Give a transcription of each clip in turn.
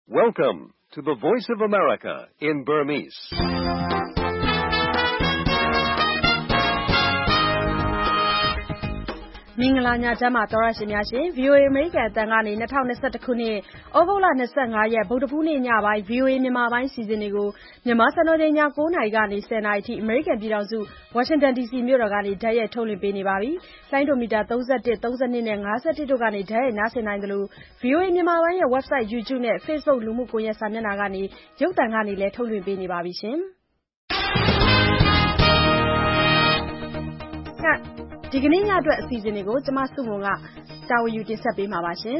Welcome to the Voice of America in Burmese. ။မင်္ဂလာညချမ်းပါသောရရှင်များရှင် VOA အမေရိကန်အသံကနေ2021ခုနှစ်ဩဂုတ်လ25ရက်ဗုဒ္ဓဖူးနေ့ညပိုင်း VOA မြန်မာပိုင်းစီစဉ်တွေကိုမြန်မာစံတော်ချိန်ည9:00နာရီကနေ10:00နာရီအထိအမေရိကန်ပြည်ထောင်စု Washington DC မြို့တော်ကနေဓာတ်ရိုက်ထုတ်လွှင့်ပေးနေပါပြီ။လိုင်းဒိုမီတာ31 32နဲ့51တို့ကနေဓာတ်ရိုက်နားဆင်နိုင်တယ်လို့ VOA မြန်မာပိုင်းရဲ့ website YouTube နဲ့ Facebook လူမှုကွန်ရက်စာမျက်နှာကနေရုပ်သံကနေလည်းထုတ်လွှင့်ပေးနေပါပြီရှင်။ဒီကနေ့ညအတွက်အစီအစဉ်တွေကိုကျမစုမုံကတာဝန်ယူတင်ဆက်ပေးမှာပါရှင်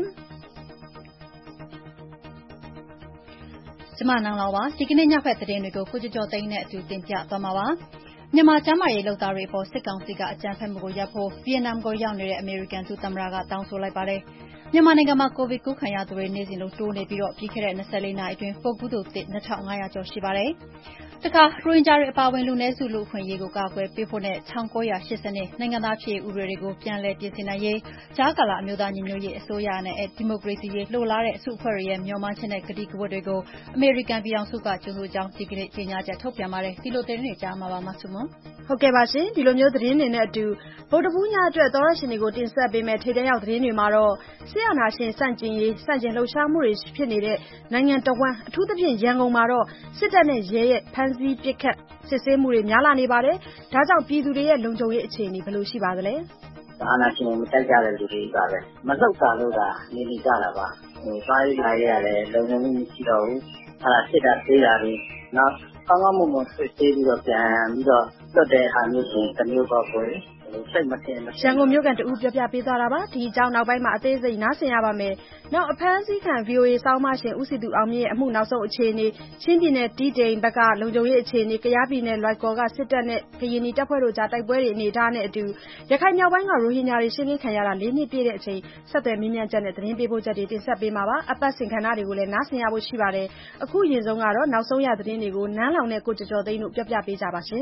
။ကျမနောင်လောပါဒီကနေ့ညဖက်သတင်းတွေကိုကိုကျော်သိန်းနဲ့အတူတင်ပြသွားမှာပါ။မြန်မာကျန်းမာရေးလုပ်သားတွေအပေါ်စစ်ကောင်စီကအကြမ်းဖက်မှုကိုရပ်ဖို့ဗီယက်နမ်ကိုရောက်နေတဲ့အမေရိကန်ဒုသမ္မတကတောင်းဆိုလိုက်ပါတယ်။မြန်မာနိုင်ငံမှာကိုဗစ်ကူးခံရသူတွေနေ့စဉ်လိုတိုးနေပြီးပြီးခဲ့တဲ့24နာရီအတွင်းပိုးကူးသူ2500ကျော်ရှိပါတယ်။တခါရိုဟင်ဂျာတွေအပါအဝင်လူနည်းစုလူ့အခွင့်အရေးကိုကာကွယ်ပေးဖို့နဲ့1980နှစ်နိုင်ငံသားဖြစ်ရေးဥပဒေတွေကိုပြန်လည်ပြင်ဆင်နိုင်ရေးကြားကာလအမျိုးသားညီညွတ်ရေးအစိုးရနဲ့ဒီမိုကရေစီရေးလှို့လားတဲ့အစုအဖွဲ့ရဲ့မျှော်မှန်းချက်နဲ့ကတိကဝတ်တွေကိုအမေရိကန်ပြည်ထောင်စုကကြိုဆိုကြောင်းဒီကနေ့ကြေညာချက်ထုတ်ပြန်ပါတယ်ဒီလိုသတင်းတွေကြားမှာပါမဆုမွန်ဟုတ်ကဲ့ပါရှင်ဒီလိုမျိုးသတင်းတွေနဲ့အတူဗုဒ္ဓဘူးညအတွက်သောရရှင်တွေကိုတင်ဆက်ပေးမယ်ထိတဲ့ရောက်သတင်းတွေမှာတော့ဆရာနာရှင်စန့်ကျင်ရေးစန့်ကျင်လှုပ်ရှားမှုတွေဖြစ်နေတဲ့နိုင်ငံတော်ဝန်အထူးသဖြင့်ရန်ကုန်မှာတော့စစ်တပ်နဲ့ရဲရဲ့ဖမ်းဆီးပစ်ခတ်စစ်ဆေးမှုတွေများလာနေပါတယ်ဒါကြောင့်ပြည်သူတွေရဲ့လုံခြုံရေးအခြေအနေဘယ်လိုရှိပါသလဲအာဏာရှင်မတိုက်ကြတဲ့လူတွေပါပဲမလောက်တာလို့ကနေနေကြတာပါစားရည်လာရတယ်လုံခြုံမှုမရှိတော့ဘူးစစ်တပ်သေးတာတွေနောက်ကောင်းကောင်းမွန်မွန်ဆွေးပြီးတော့ပြန်ပြီးတော့လွတ်တဲ့ဟာမျိုးဆိုတမျိုးပေါ့ကိုစိတ်မတင်ရန်ကုန်မြို့ကန်တူပြောပြပေးသွားတာပါဒီအကြောင်းနောက်ပိုင်းမှာအသေးစိတ်နားဆင်ရပါမယ်နောက်အဖမ်းဆီးခံ VOA စောင်းမရှင်ဦးစီသူအောင်မြင့်ရဲ့အမှုနောက်ဆုံးအခြေအနေချင်းပြည်နယ်တီးတိန်ဘက်ကလုံခြုံရေးအခြေအနေကယားပြည်နယ်လွိုက်ကော်ကစစ်တပ်နဲ့ကရင်နီတပ်ဖွဲ့တို့ကြားတိုက်ပွဲတွေအနေထားနဲ့အတူရခိုင်မြောက်ပိုင်းကရိုဟင်ဂျာတွေရှင်းလင်းခံရတာ4နှစ်ပြည့်တဲ့အချိန်ဆက်သွယ်မြင်းမြန်းချက်နဲ့သတင်းပေးပို့ချက်တွေတင်ဆက်ပေးမှာပါအပတ်စဉ်ခန္ဓာတွေကိုလည်းနားဆင်ရဖို့ရှိပါတယ်အခုရင်ဆုံးကတော့နောက်ဆုံးရသတင်းတွေကိုနန်းလောင်နဲ့ကိုကျော်သိန်းတို့ပြောပြပေးကြပါရှင်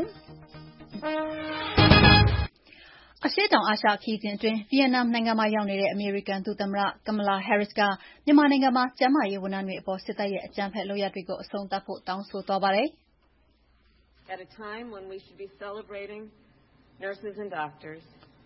အရှေ့တောင်အာရှခရီးစဉ်အတွင်းဗီယက်နမ်နိုင်ငံမှာရောက်နေတဲ့အမေရိကန်ဒုသမ္မတကမ်မလာဟဲရစ်ကမြန်မာနိုင်ငံမှာကျန်းမာရေးဝန်ထမ်းတွေအပေါ်စစ်တပ်ရဲ့အကြမ်းဖက်လုပ်ရပ်တွေကိုအဆုံးသတ်ဖို့တောင်းဆိုသွားပါတယ်။ At a time when we should be celebrating nurses and doctors,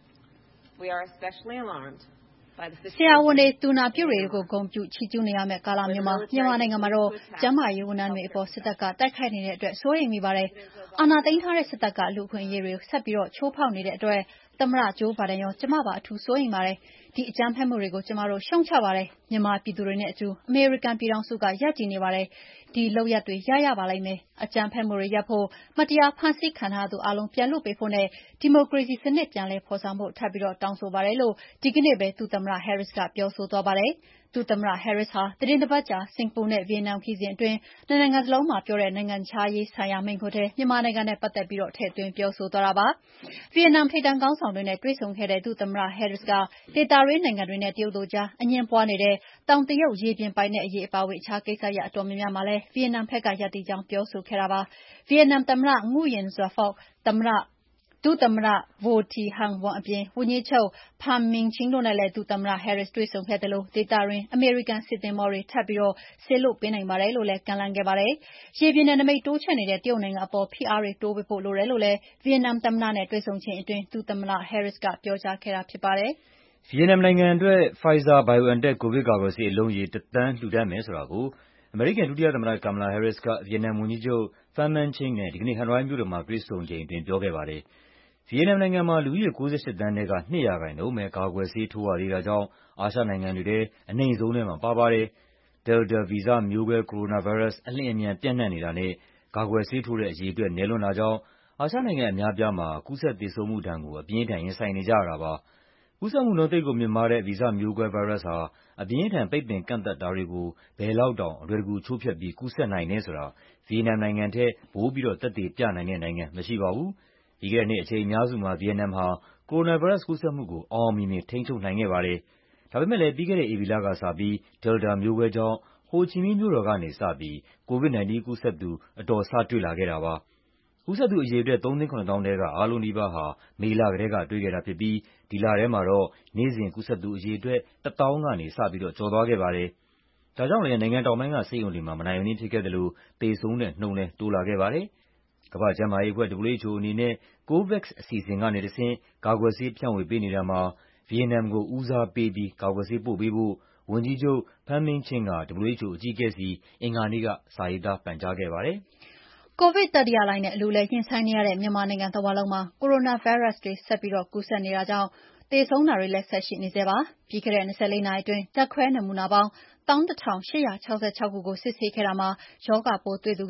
we are especially alarmed. ဆရာဝန်တွေတူနာပြုတွေကိုဂုဏ်ပြုချီးကျူးနေရမယ့်ကာလမျိုးမှာမြန်မာနိုင်ငံမှာတော့ကျန်းမာရေးဝန်ထမ်းတွေအပေါ်စစ်တပ်ကတိုက်ခိုက်နေတဲ့အတွက်စိုးရိမ်မိပါတယ်။အာဏာသိမ်းထားတဲ့စစ်တပ်ကလူ့အခွင့်အရေးတွေဆက်ပြီးချိုးဖောက်နေတဲ့အတွက်သမ္မတဂျိုးဘိုင်ဒန်ရောကျမပါအထူးစိုးရိမ်ပါတယ်။ဒီအကြမ်းဖက်မှုတွေကိုကျမတို့ရှုံချပါတယ်။မြန်မာပြည်သူတွေနဲ့အတူအမေရိကန်ပြည်ထောင်စုကရပ်တည်နေပါတယ်။ဒီလုပ်ရပ်တွေရပါလိမ့်မယ်။အကြမ်းဖက်မှုတွေရပ်ဖို့မတရားဖမ်းဆီးခံထားသူအလုံးပြန်လွှတ်ပေးဖို့နဲ့ဒီမိုကရေစီစနစ်ပြန်လည်ဖော်ဆောင်ဖို့ထပ်ပြီးတောင်းဆိုပါတယ်လို့ဒီကနေ့ပဲဒုသမ္မတဟဲရစ်ကပြောဆိုသွားပါတယ်။ဒုသမ္မတဟဲရစ်ဟာသတင်းတစ်ပတ်ကြာစင်ကာပူနဲ့ဗီယက်နမ်ခရီးစဉ်အတွင်းနိုင်ငံစလုံးမှာပြောတဲ့နိုင်ငံခြားရေးဆိုင်ရာမိန့်ခွန်းထဲမြန်မာနိုင်ငံနဲ့ပတ်သက်ပြီးထည့်သွင်းပြောဆိုသွားတာပါ။ဗီယက်နမ်ထိပ်တန်းခေါင်းဆောင်တွေနဲ့တွေ့ဆုံခဲ့တဲ့ဒုသမ္မတဟဲရစ်ကဒေသတွင်းနိုင်ငံတွေနဲ့တရုတ်တို့ကြားအငြင်းပွားနေတဲ့တောင်တရုတ်ရေပြင်ပိုင်နက်အရေးအပါအဝင်အခြားကိစ္စရပ်အတော်များများမှာလည်းဗီယက်နမ်ဘက်ကရပ်တည်ကြောင်းပြောဆိုခဲ့တာပါ။ဗီယက်နမ်သမ္မတ Nguyen Xuan Phuc ဒုသမ္မတ Vo Thi Hang Nguyen အပြင်ဝန်ကြီးချုပ် Pham Minh Chinh တို့နဲ့လည်းဒုသမ္မတဟဲရစ်တွေ့ဆုံခဲ့သလိုဒေသတွင်းအမေရိကန်စစ်သင်္ဘောတွေထပ်ပြီးစေလွှတ်ပေးနိုင်ပါတယ်လို့လည်းကမ်းလှမ်းခဲ့ပါတယ်။ရေပြင်နယ်နိမိတ်တိုးချဲ့နေတဲ့တရုတ်နိုင်ငံအပေါ်ဖိအားတွေတိုးပေးဖို့လိုတယ်လို့လည်းဗီယက်နမ်သမ္မတနဲ့တွေ့ဆုံချိန်အတွင်းဒုသမ္မတဟဲရစ်ကပြောကြားခဲ့တာဖြစ်ပါတယ်။ဗီယက်နမ်နိုင်ငံအတွက် Pfizer-BioNTech ကိုဗစ်ကာကွယ်ဆေးအလုံးရေ1 သန်းလှူဒါန်းမယ်ဆိုတာကိုအမေရိကန်ဒုတိယသမ္မတကမ်မလာဟဲရစ်ကဗီယက်နမ်ဝန်ကြီးချုပ် Pham Minh Chinh နဲ့ဒီကနေ့ဟနွိုင်းမြို့တော်မှာတွေ့ဆုံချိန်အတွင်းပြောခဲ့ပါတယ်။ဗီယက်နမ်နိုင်ငံမှာလူဦးရေ68သန်းထဲက2%ပဲကာကွယ်ဆေးထိုးရသေးတာကြောင့်အာရှနိုင်ငံတွေထဲအနိမ့်ဆုံးထဲမှာပါပါတယ်။ Delta ဗီဇမျိုးကွဲကိုရိုနာဗိုင်းရပ်စ်အလျင်အမြန်ပျံ့နှံ့နေတာနဲ့ကာကွယ်ဆေးထိုးတဲ့အရေအတွက်နည်းလွန်းတာကြောင့်အာရှနိုင်ငံအများအပြားမှာကူးစက်သေဆုံးမှုဒဏ်ကိုအပြင်းအထန်ရင်ဆိုင်နေကြရတာပါ။ကူးစက်မှုနှုန်းသိပ်ကိုမြင့်မားတဲ့ဗီဇမျိုးကွဲဗိုင်းရပ်စ်ဟာအပြင်းအထန်ပိတ်ပင်ကန့်သတ်တာတွေကိုဘယ်လောက်တောင်အလွယ်တကူချိုးဖျက်ပြီးကူးစက်နိုင်တယ်ဆိုတာဗီယက်နမ်နိုင်ငံထက်ပိုပြီးသက်သေပြနိုင်တဲ့နိုင်ငံမရှိပါဘူး။ပြီးခဲ့တဲ့နှစ်အချိန်အများစုမှာဗီယက်နမ်ဟာကိုရိုနာဗိုင်းရပ်စ်ကူးစက်မှုကိုအောင်အောင်မြင်မြင်ထိန်းချုပ်နိုင်ခဲ့ပါတယ်။ဒါပေမဲ့လည်းပြီးခဲ့တဲ့ဧပြီလကစပြီး Delta မျိုးကွဲကြောင့်ဟိုချီမင်းမြို့တော်ကနေစပြီး COVID-19 ကူးစက်သူအတော်စတွေ့လာခဲ့တာပါ။ကူးစက်သူအရေအတွက် 3,700,000 ထဲကအားလုံးနီးပါးဟာမေလကတည်းကတွေ့ခဲ့တာဖြစ်ပြီးဒီလထဲမှာတော့နေ့စဉ်ကူးစက်သူအရေအတွက် 1,000,000 ကနေစပြီးကျော်သွားခဲ့ပါတယ်။ဒါကြောင့်လည်းနိုင်ငံတောင်ပိုင်းကဆေးရုံတွေမှာမနိုင်မနင်းဖြစ်ခဲ့သလိုသေဆုံးတဲ့နှုန်းလည်းတိုးလာခဲ့ပါတယ်။ကမ္ဘာ့ကျန်းမာရေးအဖွဲ့ WHO အနေနဲ့ COVAX အစီအစဉ်ကနေတဆင့်ကာကွယ်ဆေးဖြန့်ဝေပေးနေတာမှာဗီယက်နမ်ကိုဦးစားပေးပြီးကာကွယ်ဆေးပို့ပေးဖို့ဝန်ကြီးချုပ် Pham Minh Chinh က WHO အကြီးအကဲဆီအင်္ဂါနေ့ကစာရေးသားပန်ကြားခဲ့ပါတယ်။ကိုဗစ်တတိယလှိုင်းနဲ့အလူးလည်းရင်ဆိုင်နေရတဲ့မြန်မာနိုင်ငံတဝန်းလုံးမှာကိုရိုနာဗိုင်းရပ်စ်တွေဆက်ပြီးကူးစက်နေတာကြောင့်သေဆုံးတာတွေလည်းဆက်ရှိနေဆဲပါ။ပြီးခဲ့တဲ့24နာရီအတွင်းဓာတ်ခွဲနမူနာပေါင်း11,866 ခုကိုစစ်ဆေးခဲ့တာမှာရောဂါပိုးတွေ့သူ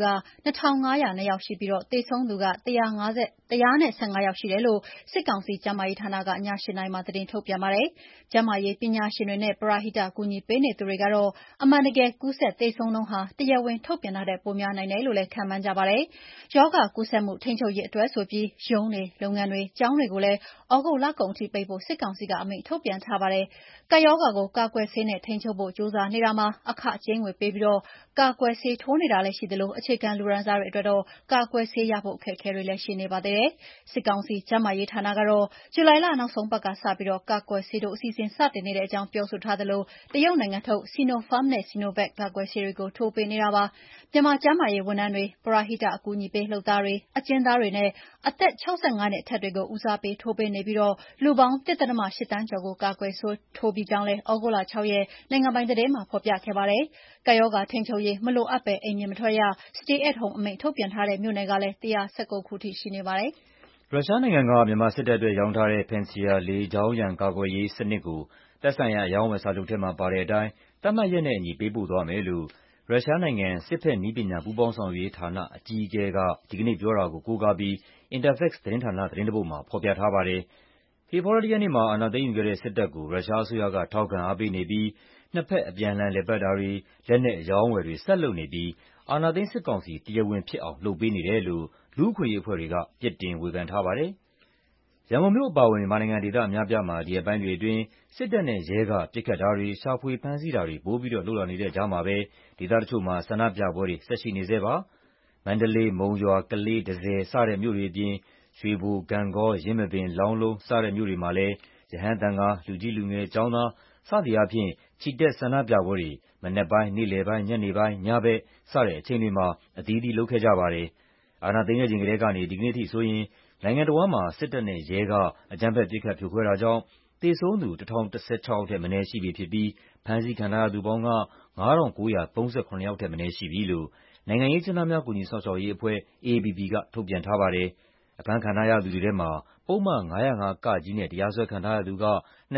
2,502 ယောက်ရှိပြီးသေဆုံးသူ115 ယောက်ရှိတယ်လို့စစ်ကောင်စီကျန်းမာရေးဌာနကည8နာရီမှာသတင်းထုတ်ပြန်ပါတယ်။ကျန်းမာရေးပညာရှင်တွေနဲ့ပရဟိတကူညီပေးနေသူတွေကတော့အမှန်တကယ်ကူးစက်သေဆုံးနှုန်းဟာတရားဝင်ထုတ်ပြန်ထားတဲ့ပိုများနိုင်တယ်လို့လည်းခန့်မှန်းကြပါတယ်။ရောဂါကူးစက်မှုထိန်းချုပ်ရေးအတွက်ဆိုပြီးရုံးတွေလုပ်ငန်းတွေကျောင်းတွေကိုလည်းဩဂုတ်လကုန်ထိပိတ်ဖို့စစ်ကောင်စီကအမိန့်ထုတ်ပြန်ထားပါတယ်။ကပ်ရောဂါကိုကာကွယ်ဆေးနဲ့ထိန်းချုပ်ဖို့ကြိုးစားနေတာမှာအခကြေးငွေပေးပြီးကာကွယ်ဆေးထိုးနေတာလည်းရှိသလိုအခြေခံလူတန်းစားတွေအတွက်တော့ကာကွယ်ဆေးရဖို့အခက်အခဲတွေလည်းရှိနေပါသေးတယ်။စစ်ကောင်စီကျန်းမာရေးဌာနကတော့ဇူလိုင်လနောက်ဆုံးပတ်ကစပြီးကာကွယ်ဆေးထိုးအစီအစဉ်စတင်နေတဲ့အကြောင်းပြောဆိုထားသလိုတရုတ်နိုင်ငံထုတ် Sinopharm နဲ့ Sinovac ကာကွယ်ဆေးတွေကိုထိုးပေးနေတာပါ။မြန်မာကျန်းမာရေးဝန်ထမ်းတွေပရဟိတအကူအညီပေးလုပ်သားတွေအကျဉ်းသားတွေနဲ့အသက်65နှစ်အထက်တွေကိုဦးစားပေးထိုးပေးနေပြီးလူပေါင်း 1.8 သန်းကျော်ကိုကာကွယ်ဆေးထိုးပြီးကြောင်းလည်းဩဂုတ်လ6 ရက်နိုင်ငံပိုင်သတင်းမှာဖော်ပြခဲ့ပါတယ်။ကပ်ရောဂါထိန်းချုပ်ရေးမလိုအပ်ဘဲအိမ်ပြင်မထွက်ရ Stay at Home အမိန့်ထုတ်ပြန်ထားတဲ့မြို့နယ်ကလည်း119ခုထိရှိနေပါတယ်။ရုရှားနိုင်ငံကမြန်မာစစ်တပ်အတွက်ရောင်းထားတဲ့ Pantsir လေကြောင်းရန်ကာကွယ်ရေးစနစ်ကိုသက်ဆိုင်ရာအရောင်းအဝယ်စာချုပ်ထဲမှာပါတဲ့အတိုင်းသတ်မှတ်ရက်နဲ့အညီပေးပို့သွားမယ်လို့ရုရှားနိုင်ငံစစ်ဘက်နည်းပညာပူးပေါင်းဆောင်ရွက်ရေးဌာနအကြီးအကဲကဒီကနေ့ပြောတာကိုကိုးကားပြီး Interfax သတင်းဌာနသတင်းတပုဒ်မှာဖော်ပြထားပါတယ်။ဖေဖော်ဝါရီလ 1 ရက်နေ့မှာအာဏာသိမ်းယူခဲ့တဲ့စစ်တပ်ကိုရုရှားအစိုးရကထောက်ခံအားပေးနေပြီးနှစ်ဘက်အပြန်အလှန်လည်ပတ်တာတွေလက်နက်အရောင်းအဝယ်တွေဆက်လုပ်နေပြီးအာဏာသိမ်းစစ်ကောင်စီတရားဝင်ဖြစ်အောင်လုပ်ပေးနေတယ်လို့လူ့အခွင့်အရေးအဖွဲ့တွေကပြစ်တင်ဝေဖန်ထားပါတယ်။ရန်ကုန်မြို့အပါအဝင်မြန်မာနိုင်ငံဒေသအများအပြားမှာဒီရက်ပိုင်းတွေအတွင်းစစ်တပ်နဲ့ရဲကပစ်ခတ်တာတွေရှာဖွေဖမ်းဆီးတာတွေပိုပြီးလုပ်လာနေတဲ့ကြားမှာပဲဒေသတချို့မှာဆန္ဒပြပွဲတွေဆက်ရှိနေဆဲပါ။မန္တလေး၊မုံရွာ၊ကလေး၊တန့်ဆည်စတဲ့မြို့တွေအပြင်ရွှေဘို၊ဂန့်ဂေါ၊ယင်းမာပင်၊လောင်းလုံးစတဲ့မြို့တွေမှာလည်းရဟန်းသံဃာလူကြီးလူငယ်ကျောင်းသားစသည်အားဖြင့်ချီတက်ဆန္ဒပြပွဲတွေမနက်ပိုင်းနေ့လယ်ပိုင်းညနေပိုင်းညဘက်စတဲ့အချိန်တွေမှာအသီးသီးလုပ်ခဲ့ကြပါတယ်။အာဏာသိမ်းတဲ့ချိန်ကတည်းကနေဒီကနေ့ထိဆိုရင်နိုင်ငံတဝန်းမှာစစ်တပ်နဲ့ရဲကအကြမ်းဖက်ပစ်ခတ်ဖြိုခွဲတာကြောင့်သေဆုံးသူ1016ယောက်ထက်မနည်းရှိပြီဖြစ်ပြီးဖမ်းဆီးခံထားရသူပေါင်းက5937ယောက်ထက်မနည်းရှိပြီလို့နိုင်ငံရေးအကျဉ်းသားများကူညီစောင့်ရှောက်ရေးအဖွဲ့ AAPP ကထုတ်ပြန်ထားပါတယ်။အဖမ်းခံထားရသူတွေထဲမှာပုဒ်မ505(က) နဲ့တရားစွဲခံထားရသူက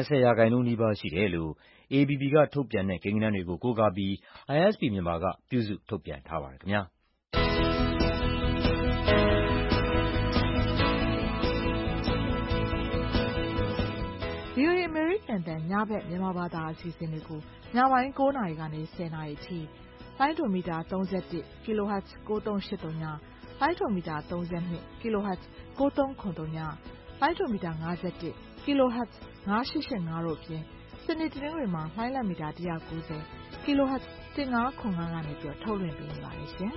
20%နီးပါးရှိတယ်လို့ AAPP ကထုတ်ပြန်တဲ့ကိန်းဂဏန်းတွေကိုကိုးကားပြီး ISP မြန်မာကပြုစုထုတ်ပြန်ထားပါတယ်ခင်ဗျာ။ VOA အမေရိကန်တန်ညဘက်မြန်မာဘာသာအစီအစဉ်တွေကိုညပိုင်း9နာရီကနေ10နာရီအထိလိုင်းဒိုမီတာ31 kHz 9383ညလိုင်းဒိုမီတာ32 kHz 9393ညလိုင်းဒိုမီတာ51 kHz 9885တို့အပြင်စနေတနင်္ဂနွေမှာလိုင်းလံမီတာ190 kHz 1505ကနေထုတ်လွှင့်ပေးနေပါတယ်ရှင်။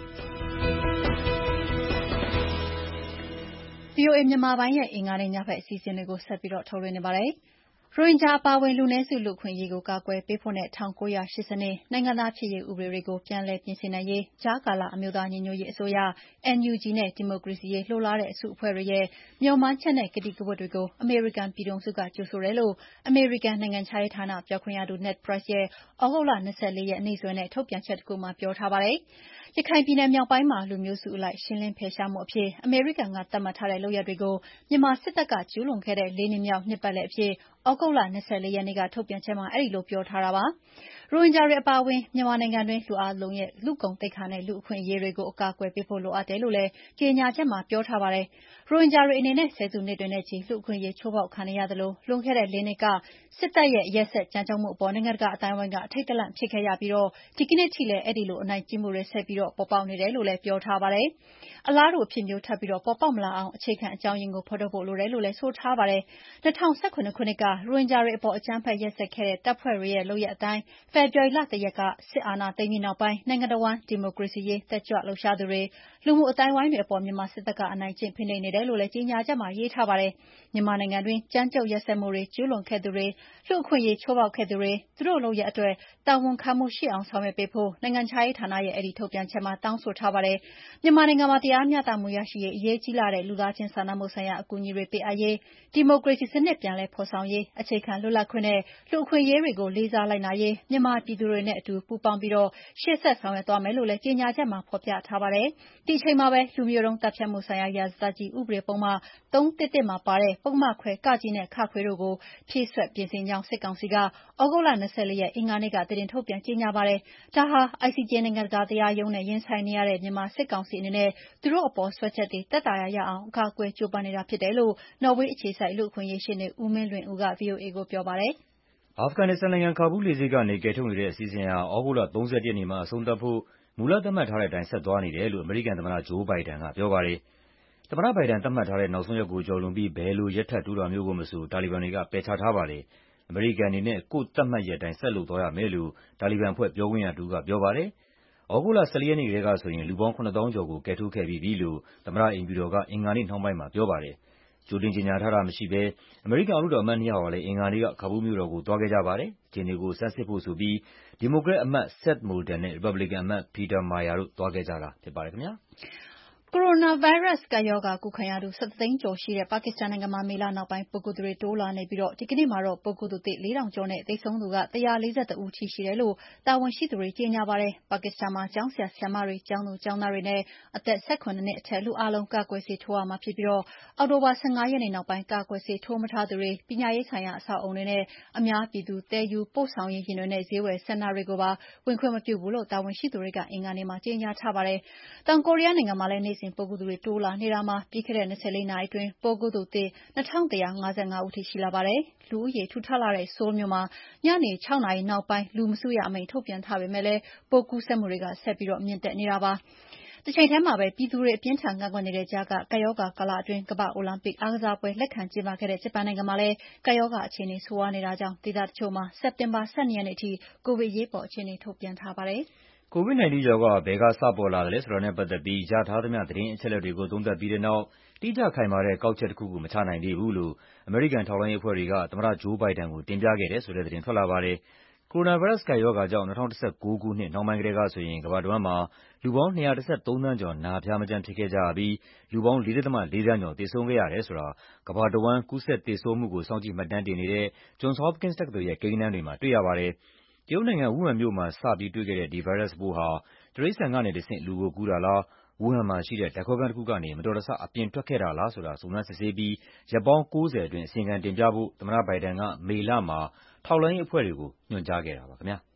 VOA မြန်မာပိုင်းရဲ့အင်္ဂါနေ့ညဘက်အစီအစဉ်တွေကိုဆက်ပြီးထုတ်လွှင့်နေပါတယ်။ရိုဟင်ဂျာအပါအဝင်လူနည်းစုလူ့အခွင့်အရေးကိုကာကွယ်ပေးဖို့နဲ့1980နိုင်ငံသားဖြစ်ရေးဥပဒေတွေကိုပြန်လည်ပြင်ဆင်နိုင်ရေးကြားကာလအမျိုးသားညီညွတ်ရေးအစိုးရ NUG နဲ့ဒီမိုကရေစီရေးလှုပ်လားတဲ့အစုအဖွဲ့တွေရဲ့မျှော်မှန်းချက်နဲ့ကတိကဝတ်တွေကိုအမေရိကန်ပြည်ထောင်စုကကြိုဆိုတယ်လို့အမေရိကန်နိုင်ငံခြားရေးဌာနပြောခွင့်ရသူ Ned Price ရဲ့ဩဂုတ်လ24ရက်နေ့စွဲနဲ့ထုတ်ပြန်ချက်တခုမှာပြောထားပါတယ်။ရခိုင်ပြည်နယ်မြောက်ပိုင်းမှာလူမျိုးစုအလိုက်ရှင်းလင်းဖယ်ရှားမှုအဖြစ်အမေရိကန်ကသတ်မှတ်ထားတဲ့လုပ်ရပ်တွေကိုမြန်မာစစ်တပ်ကကျူးလွန်ခဲ့တဲ့4နှစ်မြောက်နှစ်ပတ်လည်အဖြစ်ဩဂုတ်လ24ရက်နေ့ကထုတ်ပြန်ချက်မှာအဲဒီလိုပြောထားတာပါ။ရိုဟင်ဂျာတွေအပါအဝင်မြန်မာနိုင်ငံတွင်းလူအားလုံးရဲ့လူ့ဂုဏ်သိက္ခာနဲ့လူ့အခွင့်အရေးတွေကိုအကာအကွယ်ပေးဖို့လိုအပ်တယ်လို့လည်းကြေညာချက်မှာပြောထားပါတယ်။ရိုဟင်ဂျာတွေအနေနဲ့ဆယ်စုနှစ်တွေနဲ့ချီလူ့အခွင့်အရေးချိုးဖောက်ခံနေရသလိုလွန်ခဲ့တဲ့4နှစ်ကစစ်တပ်ရဲ့ရက်စက်ကြမ်းကြုတ်မှုအပေါ်နိုင်ငံတကာအသိုင်းအဝိုင်းကအထိတ်တလန့်ဖြစ်ခဲ့ရပြီးဒီကနေ့ထိလည်းအဲဒီလိုအနိုင်ကျင့်မှုတွေဆက်ပြီးပေါ်ပေါက်နေတယ်လို့လည်းပြောထားပါတယ်။အလားတူအဖြစ်မျိုးထပ်ပြီးပေါ်ပေါက်မလာအောင်အခြေခံအကြောင်းရင်းကိုဖော်ထုတ်ဖို့လိုတယ်လို့လည်းဆိုထားပါတယ်။2017ခုနှစ်ကရိုဟင်ဂျာတွေအပေါ်အကြမ်းဖက်ရက်စက်ခဲ့တဲ့တပ်ဖွဲ့တွေရဲ့လုပ်ရပ်အတိုင်းဖေဖော်ဝါရီလ1 ရက်ကစစ်အာဏာသိမ်းပြီးနောက်ပိုင်းနိုင်ငံတော်ဝန်ဒီမိုကရေစီရေးတက်ကြွလှုပ်ရှားသူတွေလူမှုအတိုင်းဝိုင်းတွေအပေါ်မြန်မာစစ်တပ်ကအနိုင်ကျင့်ဖိနှိပ်နေတယ်လို့လည်းကြေညာချက်မှာရေးထားပါတယ်။မြန်မာနိုင်ငံတွင်းကြမ်းကြုတ်ရက်စက်မှုတွေကျူးလွန်ခဲ့သူတွေလူ့အခွင့်အရေးချိုးဖောက်ခဲ့သူတွေသူတို့လုပ်ရပ်အတွက်တာဝန်ခံမှုရှိအောင်ဆောင်ရွက်ပေးဖို့နိုင်ငံခြားရေးဌာနရဲ့အဲဒီထုတ်ပြန်ချက်မှာတောင်းဆိုထားပါတယ်။မြန်မာနိုင်ငံမှာတရားမျှတမှုရရှိရေးအရေးကြီးလာတဲ့လူသားချင်းစာနာမှုဆိုင်ရာအကူအညီတွေပေးအပ်ရေးဒီမိုကရေစီစနစ်ပြန်လည်ဖော်ဆောင်ရေးအခြေခံလွတ်လပ်ခွင့်နဲ့လူ့အခွင့်အရေးတွေကိုလေးစားလိုက်နာရေးမြန်မာပြည်သူတွေနဲ့အတူပူးပေါင်းပြီးရှေ့ဆက်ဆောင်ရွက်သွားမယ်လို့လည်းကြေညာချက်မှာဖော်ပြထားပါတယ်။ဒီအချိန်မှာပဲလူမျိုးတုံးတပ်ဖြတ်မှုဆိုင်ရာရာဇသတ်ကြီးဥပဒေပုဒ်မ311မှာပါတဲ့ပုဒ်မခွဲ(က)နဲ့(ခ)တို့ကိုဖြည့်စွက်ပြင်ဆင်ကြောင်းစစ်ကောင်စီကသြဂုတ်လ24 ရက်အင်္ဂါနေ့ကသတင်းထုတ်ပြန်ကြေညာပါတယ်။ဒါဟာ ICJ နိုင်ငံတကာတရားရုံးနဲ့ရင်ဆိုင်နေရတဲ့မြန်မာစစ်ကောင်စီအနေနဲ့သူတို့အပေါ်စွဲချက်တွေသက်သာရာရအောင်အကာအကွယ်ကြိုးပမ်းနေတာဖြစ်တယ်လို့နော်ဝေးအခြေစိုက်လူ့အခွင့်အရေးရှေ့နေဦးမင်းလွင်ဦးက VOA ကိုပြောပါတယ်။အာဖဂန်နစ္စတန်နိုင်ငံကာဘူးလ်လေဆိပ်ကနေကယ်ထုတ်နေတဲ့အစီအစဉ်ဟာသြဂုတ်လ31 ရက်နေ့မှာအဆုံးသတ်ဖို့မူလသတ်မှတ်ထားတဲ့အတိုင်းဆက်သွားနေတယ်လို့အမေရိကန်သမ္မတဂျိုးဘိုင်ဒန်ကပြောပါတယ်။သမ္မတဘိုင်ဒန်သတ်မှတ်ထားတဲ့နောက်ဆုံးရက်ကိုကျော်လွန်ပြီးဘယ်လိုရက်ထပ်တိုးတာမျိုးကိုမဆိုတာလီဘန်တွေကပယ်ချထားပါတယ်။အမေရိကန်အနေနဲ့ကိုယ့်သတ်မှတ်ရက်အတိုင်းဆက်လုပ်သွားရမယ်လို့တာလီဘန်အဖွဲ့ပြောခွင့်ရတဦးကပြောပါတယ်။သြဂုတ်လ14 ရက်နေ့ကတည်းကဆိုရင်လူပေါင်း7,000 ကျော်ကိုကယ်ထုတ်ခဲ့ပြီးပြီလို့သမ္မတအိမ်ဖြူတော်ကအင်္ဂါနေ့နှောင်းပိုင်းမှာပြောပါတယ်။ကြိုတင်ကြေညာထားတာမရှိဘဲအမေရိကန်အောက်လွှတ်တော်အမတ်2 ယောက်ကလည်းအင်္ဂါနေ့ကကာဘူးလ်မြို့တော်ကိုသွားခဲ့ကြပါတယ်။အခြေအနေကိုဆန်းစစ်ဖို့ဆိုပြီးဒီမိုကရက်အမတ် Seth Moulton နဲ့ရီပတ်ဘလီကန်အမတ် Peter Meijer တို့သွားခဲ့ကြတာဖြစ်ပါတယ်ခင်ဗျာ။ကိုရိုနာဗိုင်းရပ်စ်ကပ်ရောဂါကူးခံရသူ17 သိန်းကျော်ရှိတဲ့ပါကစ္စတန်နိုင်ငံမှာမေလနောက်ပိုင်းပိုးကူးသူတွေတိုးလာနေပြီးဒီကနေ့မှာတော့ပိုးကူးသူသစ် 4,000 ကျော်နဲ့သေဆုံးသူ141 ဦးထိရှိတယ်လို့တာဝန်ရှိသူတွေကြေညာပါတယ်။ပါကစ္စတန်မှာကျောင်းဆရာဆရာမတွေ၊ကျောင်းသူကျောင်းသားတွေနဲ့အသက်18 နှစ်အထက်လူအားလုံးကာကွယ်ဆေးထိုးရမှာဖြစ်ပြီးအောက်တိုဘာ15 ရက်နေ့နောက်ပိုင်းကာကွယ်ဆေးထိုးမထားသူတွေပညာရေးဆိုင်ရာအဆောက်အအုံတွေနဲ့အများပြည်သူသယ်ယူပို့ဆောင်ရေးယာဉ်တွေနဲ့ဈေးဝယ်စင်တာတွေကိုပါဝင်ခွင့်မပြုဘူးလို့တာဝန်ရှိသူတွေကအင်္ဂါနေ့မှာကြေညာထားပါတယ်။တောင်ကိုရီးယားနိုင်ငံမှာလည်းနေ့စဉ်ပိုးကူးသူတွေတိုးလာနေတာမှာပြီးခဲ့တဲ့24 နာရီအတွင်းပိုးကူးသူသစ် 2,155 ဦးထိရှိလာပါတယ်။လူဦးရေထူထပ်လှတဲ့ဆိုးလ်မြို့မှာညနေ 6 နာရီနောက်ပိုင်းလူမစုရအမိန့်ထုတ်ပြန်ထားပေမဲ့ပိုးကူးစက်မှုတွေကဆက်ပြီးမြင့်တက်နေတာပါ။တချိန်ထဲမှာပဲပြည်သူတွေအပြင်းအထန်ကန့်ကွက်နေတဲ့ကြားကကပ်ရောဂါကာလအတွင်းကမ္ဘာ့အိုလံပစ်အားကစားပွဲလက်ခံကျင်းပခဲ့တဲ့ဂျပန်နိုင်ငံမှာလည်းကပ်ရောဂါအခြေအနေဆိုးရွားနေတာကြောင့်ဒေသတချို့မှာစက်တင်ဘာ12 ရက်နေ့ထိကိုဗစ်အရေးပေါ်အခြေအနေထုတ်ပြန်ထားပါတယ်။ COVID-19 ရောဂါဘယ်ကစပေါ်လာသလဲဆိုတာနဲ့ပတ်သက်ပြီးရထားသမျှသတင်းအချက်အလက်တွေကိုသုံးသပ်ပြီးတဲ့နောက်တိကျခိုင်မာတဲ့ကောက်ချက်တခုကိုမချနိုင်သေးဘူးလို့အမေရိကန်ထောက်လှမ်းရေးအဖွဲ့တွေကသမ္မတဂျိုးဘိုင်ဒန်ကိုတင်ပြခဲ့တယ်ဆိုတဲ့သတင်းထွက်လာပါတယ်။ကိုရိုနာဗိုင်းရပ်စ်ကပ်ရောဂါကြောင့်2019 ခုနှစ်နှောင်းပိုင်းကတည်းကဆိုရင်ကမ္ဘာတဝန်းမှာလူပေါင်း213 သန်းကျော်နာဖျားမကျန်းဖြစ်ခဲ့ကြရပြီးလူပေါင်း 4.4 သန်းကျော်သေဆုံးခဲ့ရတယ်ဆိုတာကမ္ဘာတဝန်းကူးစက်သေဆုံးမှုကိုစောင့်ကြည့်မှတ်တမ်းတင်နေတဲ့ Johns Hopkins တက္ကသိုလ်ရဲ့ကိန်းဂဏန်းတွေမှာတွေ့ရပါတယ်။တရုတ်နိုင်ငံဝူးဟန်မြို့မှာစပြီးတွေ့ခဲ့တဲ့ဒီဗိုင်းရပ်စ်ပိုးဟာတိရစ္ဆာန်ကနေတဆင့်လူကိုကူးတာလား၊ဝူးဟန်မှာရှိတဲ့ဓာတ်ခွဲခန်းတခုကနေမတော်တဆအပြင်ထွက်ခဲ့တာလားဆိုတာစုံစမ်းစစ်ဆေးပြီးရက်ပေါင်း90အတွင်းအစီရင်ခံတင်ပြဖို့သမ္မတဘိုင်ဒန်ကမေလမှာထောက်လှမ်းရေးအဖွဲ့တွေကိုညွှန်ကြားခဲ့တာပါခင်ဗျာ။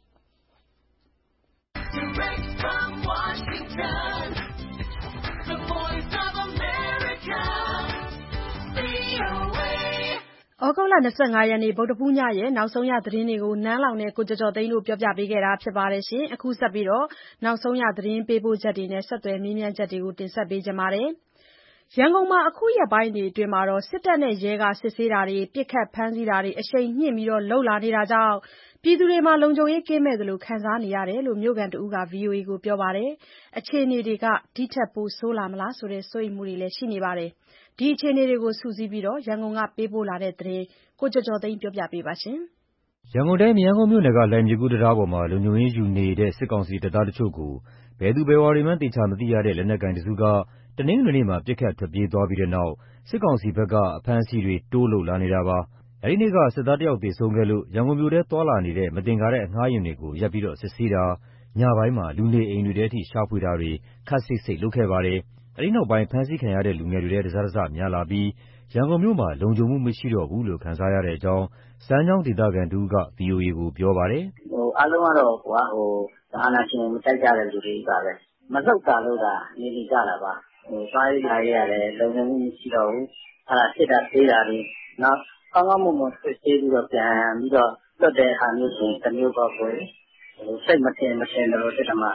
။သြဂုတ်လ25 ရက်နေ့ဗုဒ္ဓဟူးညရဲ့နောက်ဆုံးရသတင်းတွေကိုနန်းလောင်နဲ့ကိုကျော်ကျော်သိန်းတို့ပြောပြပေးခဲ့တာဖြစ်ပါတယ်။အခုဆက်ပြီးနောက်ဆုံးရသတင်းပေးပို့ချက်တွေနဲ့ဆက်သွယ်မေးမြန်းချက်တွေကိုတင်ဆက်ပေးကြပါမယ်။ရန်ကုန်မှာအခုရက်ပိုင်းတွေအတွင်းစစ်တပ်နဲ့ရဲကစစ်ဆေးတာတွေပစ်ခတ်ဖမ်းဆီးတာတွေအရှိန်မြင့်လုပ်လာနေတာကြောင့်ပြည်သူတွေလုံခြုံရေးကင်းမဲ့သလိုခံစားနေရတယ်လို့မြို့ခံတဦးက VOA ကိုပြောပါတယ်။အခြေအနေတွေကဒီထက်ပိုဆိုးလာမလားဆိုတဲ့စိုးရိမ်မှုတွေလည်းရှိနေပါတယ်။ဒီအခြေအနေတွေကိုစုစည်းပြီးရန်ကုန်ကပေးပို့လာတဲ့သတင်းကိုကျော်ကျော်သိန်းပြောပြပါမယ်။ရန်ကုန်တိုင်းမရမ်းကုန်းမြို့နယ်ကလှိုင်မြစ်ကူးတံတားပေါ်မှာလုံခြုံရေးယူနေတဲ့စစ်ကောင်စီတပ်သားတချို့ကိုဘယ်သူဘယ်ဝါတွေမှန်းသေချာမသိရတဲ့လက်နက်ကိုင်တစုကတနင်္ဂနွေနေ့မှာပစ်ခတ်ထွက်ပြေးသွားပြီးတဲ့နောက်စစ်ကောင်စီဘက်ကအဖမ်းအဆီးတွေတိုးလုပ်လာနေတာပါ။အဲဒီနေ့ကစစ်သားတယောက်သေဆုံးခဲ့လို့ရန်ကုန်မြို့ထဲသွားလာနေတဲ့မသင်္ကာတဲ့အငှားယာဉ်တွေကိုရပ်ပြီးစစ်ဆေးတာ၊ညပိုင်းမှာလူနေအိမ်တွေထဲထိရှာဖွေတာတွေခပ်စိပ်စိပ်လုပ်ခဲ့ပါတယ်။အဲဒီနောက်ပိုင်းဖမ်းဆီးခံရတဲ့လူငယ်တွေလည်းတစတစများလာပြီးရန်ကုန်မြို့မှာလုံခြုံမှုမရှိတော့ဘူးလို့ခံစားရတဲ့အကြောင်းစမ်းချောင်းဒေသခံတဦးက VOA ကိုပြောပါတယ်။အားလုံးကတော့အာဏာရှင်မကြိုက်ကြတဲ့လူတွေပါပဲ။မလှုပ်တာလို့သာနေနေကြတာပါ။စားရေးလာရေးရတယ်လုံခြုံမှုမရှိတော့ဘူး။စစ်တာဆေးတာတွေနောက်ကောင်းကောင်းမွန်မွန်စစ်ဆေးပြီးတော့ပြန်ပြီးတော့လွတ်တဲ့ဟာမျိုးဆိုတမျိုးပေါ့ကိုစိတ်မထင်လို့တက်တမ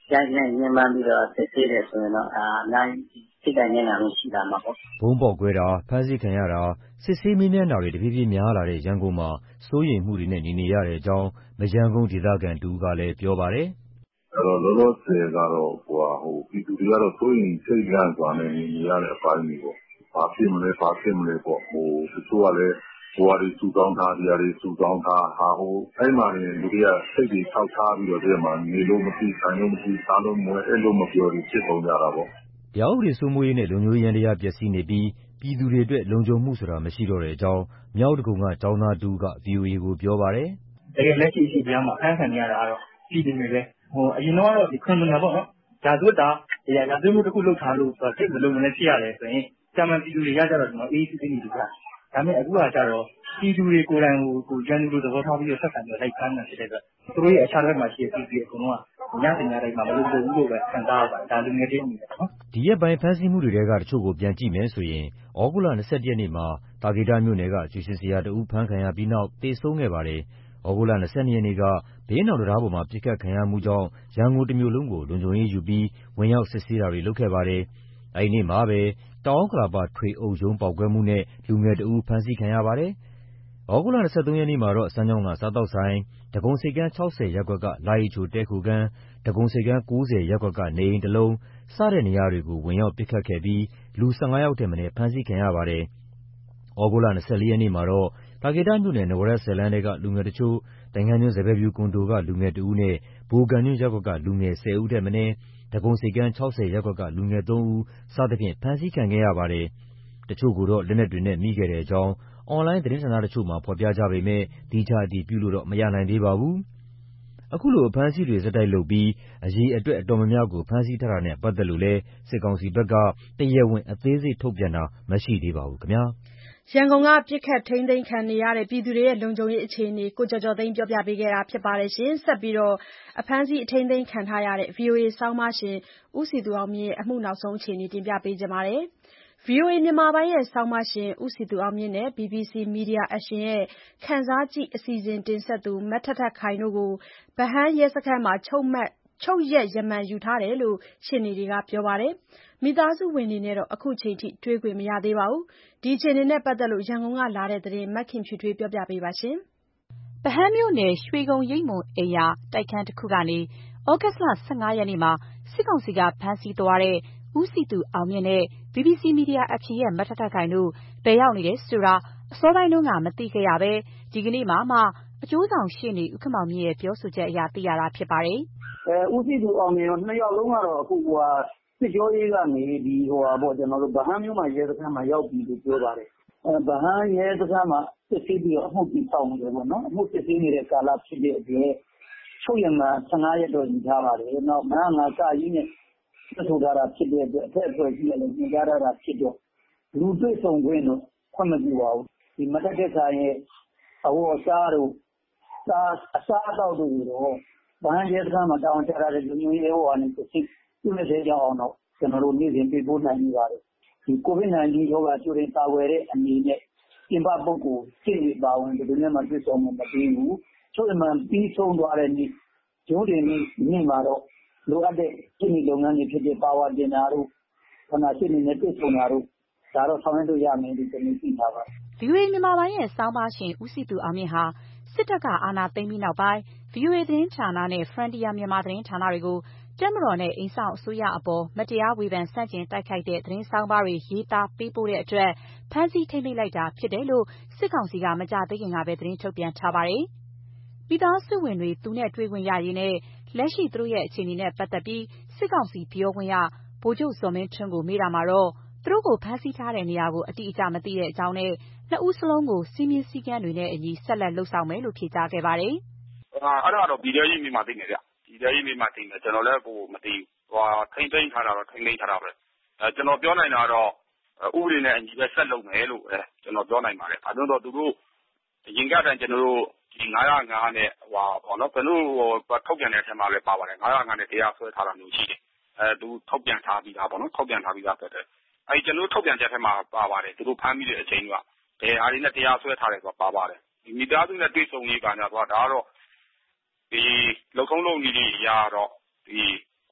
ပြန်ညှဉ်းပန်းပြီးတော့စစ်ဆေးတယ်ဆိုရင်တော့အများကြီးထိခိုက်နစ်နာမှုရှိလာမှာပေါ့ဗုံးပေါက်ကွဲတာဖမ်းဆီးခံရတာစစ်ဆေးမေးမြန်းတာတွေတဖြည်းဖြည်းများလာတဲ့ရန်ကုန်မှာစိုးရိမ်မှုတွေနဲ့နေရတဲ့အကြောင်းမရန်ကုန်ဒေသခံတူကလည်းပြောပါတယ်အဲ့တော့လောလောဆယ်ကတော့ပြည်သူတွေကတော့စိုးရိမ်စိတ်ကန်းစွာနဲ့နေရတဲ့အပိုင်းတွေပေါ့ဘာဖြစ်မလဲပေါ့တချို့ကလည်းဟိုတွေစူတောင်းထားတရားတွေစူတောင်းထားအဲ့မှာနေလူတွေကစိတ်တွေထောက်ထားပြီးတော့ဒီမှာနေလို့မသိဆိုင်လို့မသိစားလို့မလဲအဲ့လိုမပြောပြီးဖြစ်ကုန်ကြတာပေါ့တရားဥပဒေစိုးမိုးရေးနဲ့လုံခြုံရေးရန်တရားပျက်စီးနေပြီးပြည်သူတွေအတွက်လုံခြုံမှုဆိုတာမရှိတော့တဲ့အကြောင်းမြောက်တကုံကကျောင်းသားတူက VOA ကိုပြောပါတယ်တကယ်လက်ရှိအချိန်ပြန်မှာအခန်းခံနေရတာကတော့ပြည်သူတွေပဲအရင်တော့criminal ပေါ့နော်ဒါတို့တာရာဇဝတ်မှုတစ်ခုလုပ်ထားလို့စိတ်မလုံးမလဲဖြစ်ရတယ်ဆိုရင်စာမန်ပြည်သူတွေကကြတော့ကျွန်တော်အေးစစ်စစ်နေကြတာဒါပေမဲ့အခုကကြတော့ပြည်သူတွေကိုယ်တိုင်ကိုရန်သူလိုသဘောထားပြီးဆက်ဆံပြီးလိုက်ဖမ်းနေဖြစ်တဲ့အတွက်သူတို့ရဲ့အခြားဘက်မှာရှိတဲ့ပြည်သူတွေအကုန်လုံးကညနေတိုင်းမှာမလုပ်ဘူးလို့ပဲခံစားရပါတယ်ဒါလူငယ်တွေနေတယ်နော်ဒီရက်ပိုင်းဖမ်းဆီးမှုတွေကတချို့ကိုပြန်ကြည့်မယ်ဆိုရင်ဩဂုတ်လ21ရက်နေ့မှာတာဂေတာမြို့နယ်ကကျူရှင်ဆရာတဦးဖမ်းခံရပြီးနောက်သေဆုံးခဲ့ပါတယ်ဩဂုတ်လ22ရက်နေ့ကဘေးနောင်တရားပေါ်မှာပြစ်ခတ်ခံရမှုကြောင့်ရန်ကုန်တမျိုးလုံးကိုလုံခြုံရေးယူပြီးဝင်ရောက်စစ်ဆေးတာတွေလုပ်ခဲ့ပါတယ်အဲဒီနေ့မှာပဲတောင်ကလာပထွေအုပ်ရုံးပေါက်ကွဲမှုနဲ့လူငယ်တဦးဖမ်းဆီးခံရပါတယ်။ဩဂုတ်လ23ရက်နေ့မှာတော့စမ်းချောင်းကစားတောက်ဆိုင်၊ဒဂုံဆိပ်ကမ်း60ရပ်ကွက်ကလာရီချိုတဲခိုခန်း၊ဒဂုံဆိပ်ကမ်း90ရပ်ကွက်ကနေအိမ်တစ်လုံးစတဲ့နေရာတွေကိုဝင်ရောက်ပစ်ခတ်ခဲ့ပြီးလူ15ယောက်ထက်မနည်းဖမ်းဆီးခံရပါတယ်။ဩဂုတ်လ24ရက်နေ့မှာတော့တာဂေတာမြို့နယ်နဝရက်10လမ်းထဲကလူငယ်တချို့၊တိုင်ငံကျွန်းစပယ်ဖြူကွန်ဒိုကလူငယ်တဦးနဲ့ဗိုလ်ကန်ကျွန်းရပ်ကွက်ကလူငယ်10ဦးထက်မနည်း၊ဒဂုံဆိပ်ကမ်း60ရပ်ကွက်ကလူငယ်3ဦးစသဖြင့်ဖမ်းဆီးခံခဲ့ရပါတယ်။တချို့ကိုတော့လက်နက်တွေနဲ့မိခဲ့တဲ့အကြောင်းအွန်လိုင်းသတင်းဌာနတချို့မှာဖော်ပြကြပေမဲ့သီးခြားအတည်ပြုလို့တော့မရနိုင်သေးပါဘူး။အခုလိုအဖမ်းအဆီးတွေဆက်တိုက်လုပ်ပြီးအရေအတွက်အတော်များများကိုဖမ်းဆီးထားတာနဲ့ပတ်သက်လို့လည်းစစ်ကောင်စီဘက်ကတရားဝင်အသေးစိတ်ထုတ်ပြန်တာမရှိသေးပါဘူးခင်ဗျာ။ရန်ကုန်ကပြစ်ခတ်ထိန်းသိမ်းခံနေရတဲ့ပြည်သူတွေရဲ့လုံခြုံရေးအခြေအနေကိုကျော်ကျော်သိန်းပြောပြပေးခဲ့တာဖြစ်ပါတယ်ရှင်။ဆက်ပြီးတော့အဖမ်းဆီးထိန်းသိမ်းခံထားရတဲ့ VOA ဆောင်းပါးရှင်ဦးစီသူအောင်မြင့်ရဲ့အမှုနောက်ဆုံးအခြေအနေတင်ပြပေးကြပါမယ်။ VOA မြန်မာပိုင်းရဲ့ဆောင်းပါးရှင်ဦးစည်သူအောင်မြင့်နဲ့ BBC Media Action ရဲ့ခံစားကြည့်အစီအစဉ်တင်ဆက်သူမထက်ထက်ခိုင်တို့ကိုဗဟန်းရဲစခန်းမှာချုပ်ရက်ရမန်ယူထားတယ်လို့ရှေ့နေတွေကပြောပါတယ်။မိသားစုဝင်တွေနဲ့တော့အခုချိန်ထိတွေ့ခွင့်မရသေးပါဘူး။ဒီအခြေအနေနဲ့ပတ်သက်လို့ရန်ကုန်ကလာတဲ့သတင်းမခင်ဖြူထွေးပြောပြပေးပါရှင်။ဗဟန်းမြို့နယ်ရွှေဂုံရိပ်မွန်အိမ်ယာတိုက်ခန်းတစ်ခုကနေဩဂတ်လ15ရက်နေ့မှာစစ်ကောင်စီကဖမ်းဆီးသွားတဲ့ဦးစီသူအောင်မြင့်နဲ့ BBC Media Action ရဲ့မထက်ထက်ခိုင်တို့ဘယ်ရောက်နေတယ်ဆိုတာအစောပိုင်းတုန်းကမသိခဲ့ရဘဲဒီကနေ့မှအကျိုးဆောင်ရှေ့နေဦးခင်မောင်မြင့်ရဲ့ပြောဆိုချက်အရသိရတာဖြစ်ပါတယ်။ဦးစီသူအောင်မြင့်တို့နှစ်ယောက်လုံးကတော့အခုစစ်ကြောရေးကနေဒီကျွန်တော်တို့ဗဟန်းမြို့မှာရဲစခန်းမှာရောက်ပြီလို့ပြောပါတယ်။ဗဟန်းရဲစခန်းမှာစစ်ဆေးပြီးတော့အမှုတည်ဆောက်နေတယ်ပေါ့နော်။အမှုစစ်ဆေးနေတဲ့ကာလဖြစ်တဲ့အတွက်ချုပ်ရမှာ15ရက်တော့ယူထားပါတယ်။နောက်905ကကြီးနဲ့ထုတ်ထားတာဖြစ်တဲ့အတွက်အထက်အဖွဲ့ကြီးလည်းညွှန်ကြားထားတာဖြစ်တော့လူတွေ့ဆုံခွင့်တော့ခွင့်မပြုပါဘူး။ဒီမတက်တဲ့ဆိုင်ရဲ့အဝတ်အစားတို့အစားအသောက်တို့တော့ဗဟန်းရဲစခန်းမှာတောင်းချထားတဲ့လူမျိုးရေးဟောကနေစစ်ဆေးပြုလုပ်တဲ့ကြောင်းအောင်တော့ကျွန်တော်တို့နေ့စဉ်ပြေပို့နိုင်နေပါတယ်။ဒီ COVID-19 ရောဂါကျိုးတင်ကာကွယ်တဲ့အနေနဲ့ပြင်ပပုဂ္ဂိုလ်စိတ်ပါဝင်ဒီလိုနဲ့မှတွေ့ဆုံမှုမပေးဘူး။ချုပ်ရမှန်ပြီးဆုံးသွားတဲ့နေ့ဂျုံးတင်နေ့မှာတော့လိုအပ်တဲ့စိတ်လုပ်ငန်းတွေဖြစ်တဲ့ပါဝါတင်တာတို့ခဏစိတ်နဲ့တွေ့ဆုံတာတို့ဒါတော့ဆောင်ရွက်လို့ရမယ်လို့ကျွန်တော်သိထားပါတယ်။ VOA မြန်မာပိုင်းရဲ့စောင်းပါရှင်ဦးစီသူအောင်မြင့်ဟာစစ်တပ်ကအာဏာသိမ်းပြီးနောက်ပိုင်း VOA သတင်းဌာနနဲ့ Frontier မြန်မာသတင်းဌာနတွေကိုတပ်မတော်နဲ့အိမ်စောင့်အစိုးရအပေါ်မတရားဝေဖန်ဆန့်ကျင်တိုက်ခိုက်တဲ့သတင်းဆောင်းပါးတွေရေးသားပေးပို့တဲ့အတွက်ဖမ်းဆီးထိန်းသိမ်းလိုက်တာဖြစ်တယ်လို့စစ်ကောင်စီကမကြာသေးခင်ကပဲသတင်းထုတ်ပြန်ထားပါတယ်။မိသားစုဝင်တွေသူနဲ့တွေ့ခွင့်ရရေးနဲ့လက်ရှိသူတို့ရဲ့အခြေအနေနဲ့ပတ်သက်ပြီးစစ်ကောင်စီပြောခွင့်ရဗိုလ်ချုပ်ဇော်မင်းထွန်းကိုမေးတာမှာတော့သူတို့ကိုဖမ်းဆီးထားတဲ့နေရာကိုအတိအကျမသိတဲ့အကြောင်းနဲ့နှစ်ဦးစလုံးကိုစီးမြင်စည်းကမ်းတွေနဲ့အညီဆက်လက်လှုပ်ဆောင်မယ်လို့ဖြေကြားခဲ့ပါတယ်။အဲ့ဒါတော့ဗီဒီယိုကြီးမှသိနေဗျ။ဗီဒီယိုကြီးမှသိနေကျွန်တော်လည်းကိုမသိဘူး။ထိမ့်သိမ်းထားတာတော့ထိမ့်သိမ်းထားတာပဲ။ကျွန်တော်ပြောနိုင်တာတော့ဥပဒေနဲ့အညီပဲဆက်လုပ်မယ်လို့ကျွန်တော်ပြောနိုင်ပါတယ်။ဒါကြောင့်တော့သူတို့ရင်ကတည်းကကျွန်တော်တို့ဒီ905နဲ့ပေါ့နော်ကျွန်တော်ထုတ်ပြန်တဲ့အထက်မှာလည်းပါပါတယ်905နဲ့တရားစွဲထားတာမျိုးရှိတယ်။သူထုတ်ပြန်ထားပြီးသားပေါ့နော်ထုတ်ပြန်ထားပြီးသားဖြစ်တယ်။အဲဒီကျွန်တော်ထုတ်ပြန်ချက်ထဲမှာပါပါတယ်သူတို့ဖမ်းမိတဲ့အချိန်ကဘယ်ဟာတွေနဲ့တရားစွဲထားတယ်ဆိုတာပါပါတယ်ဒီမိသားစုနဲ့တွေ့ဆုံရေးပါညာဆိုတာဒါကတော့ဒီလုံဆုံးလုံကြီးတွေရာတော့ဒီ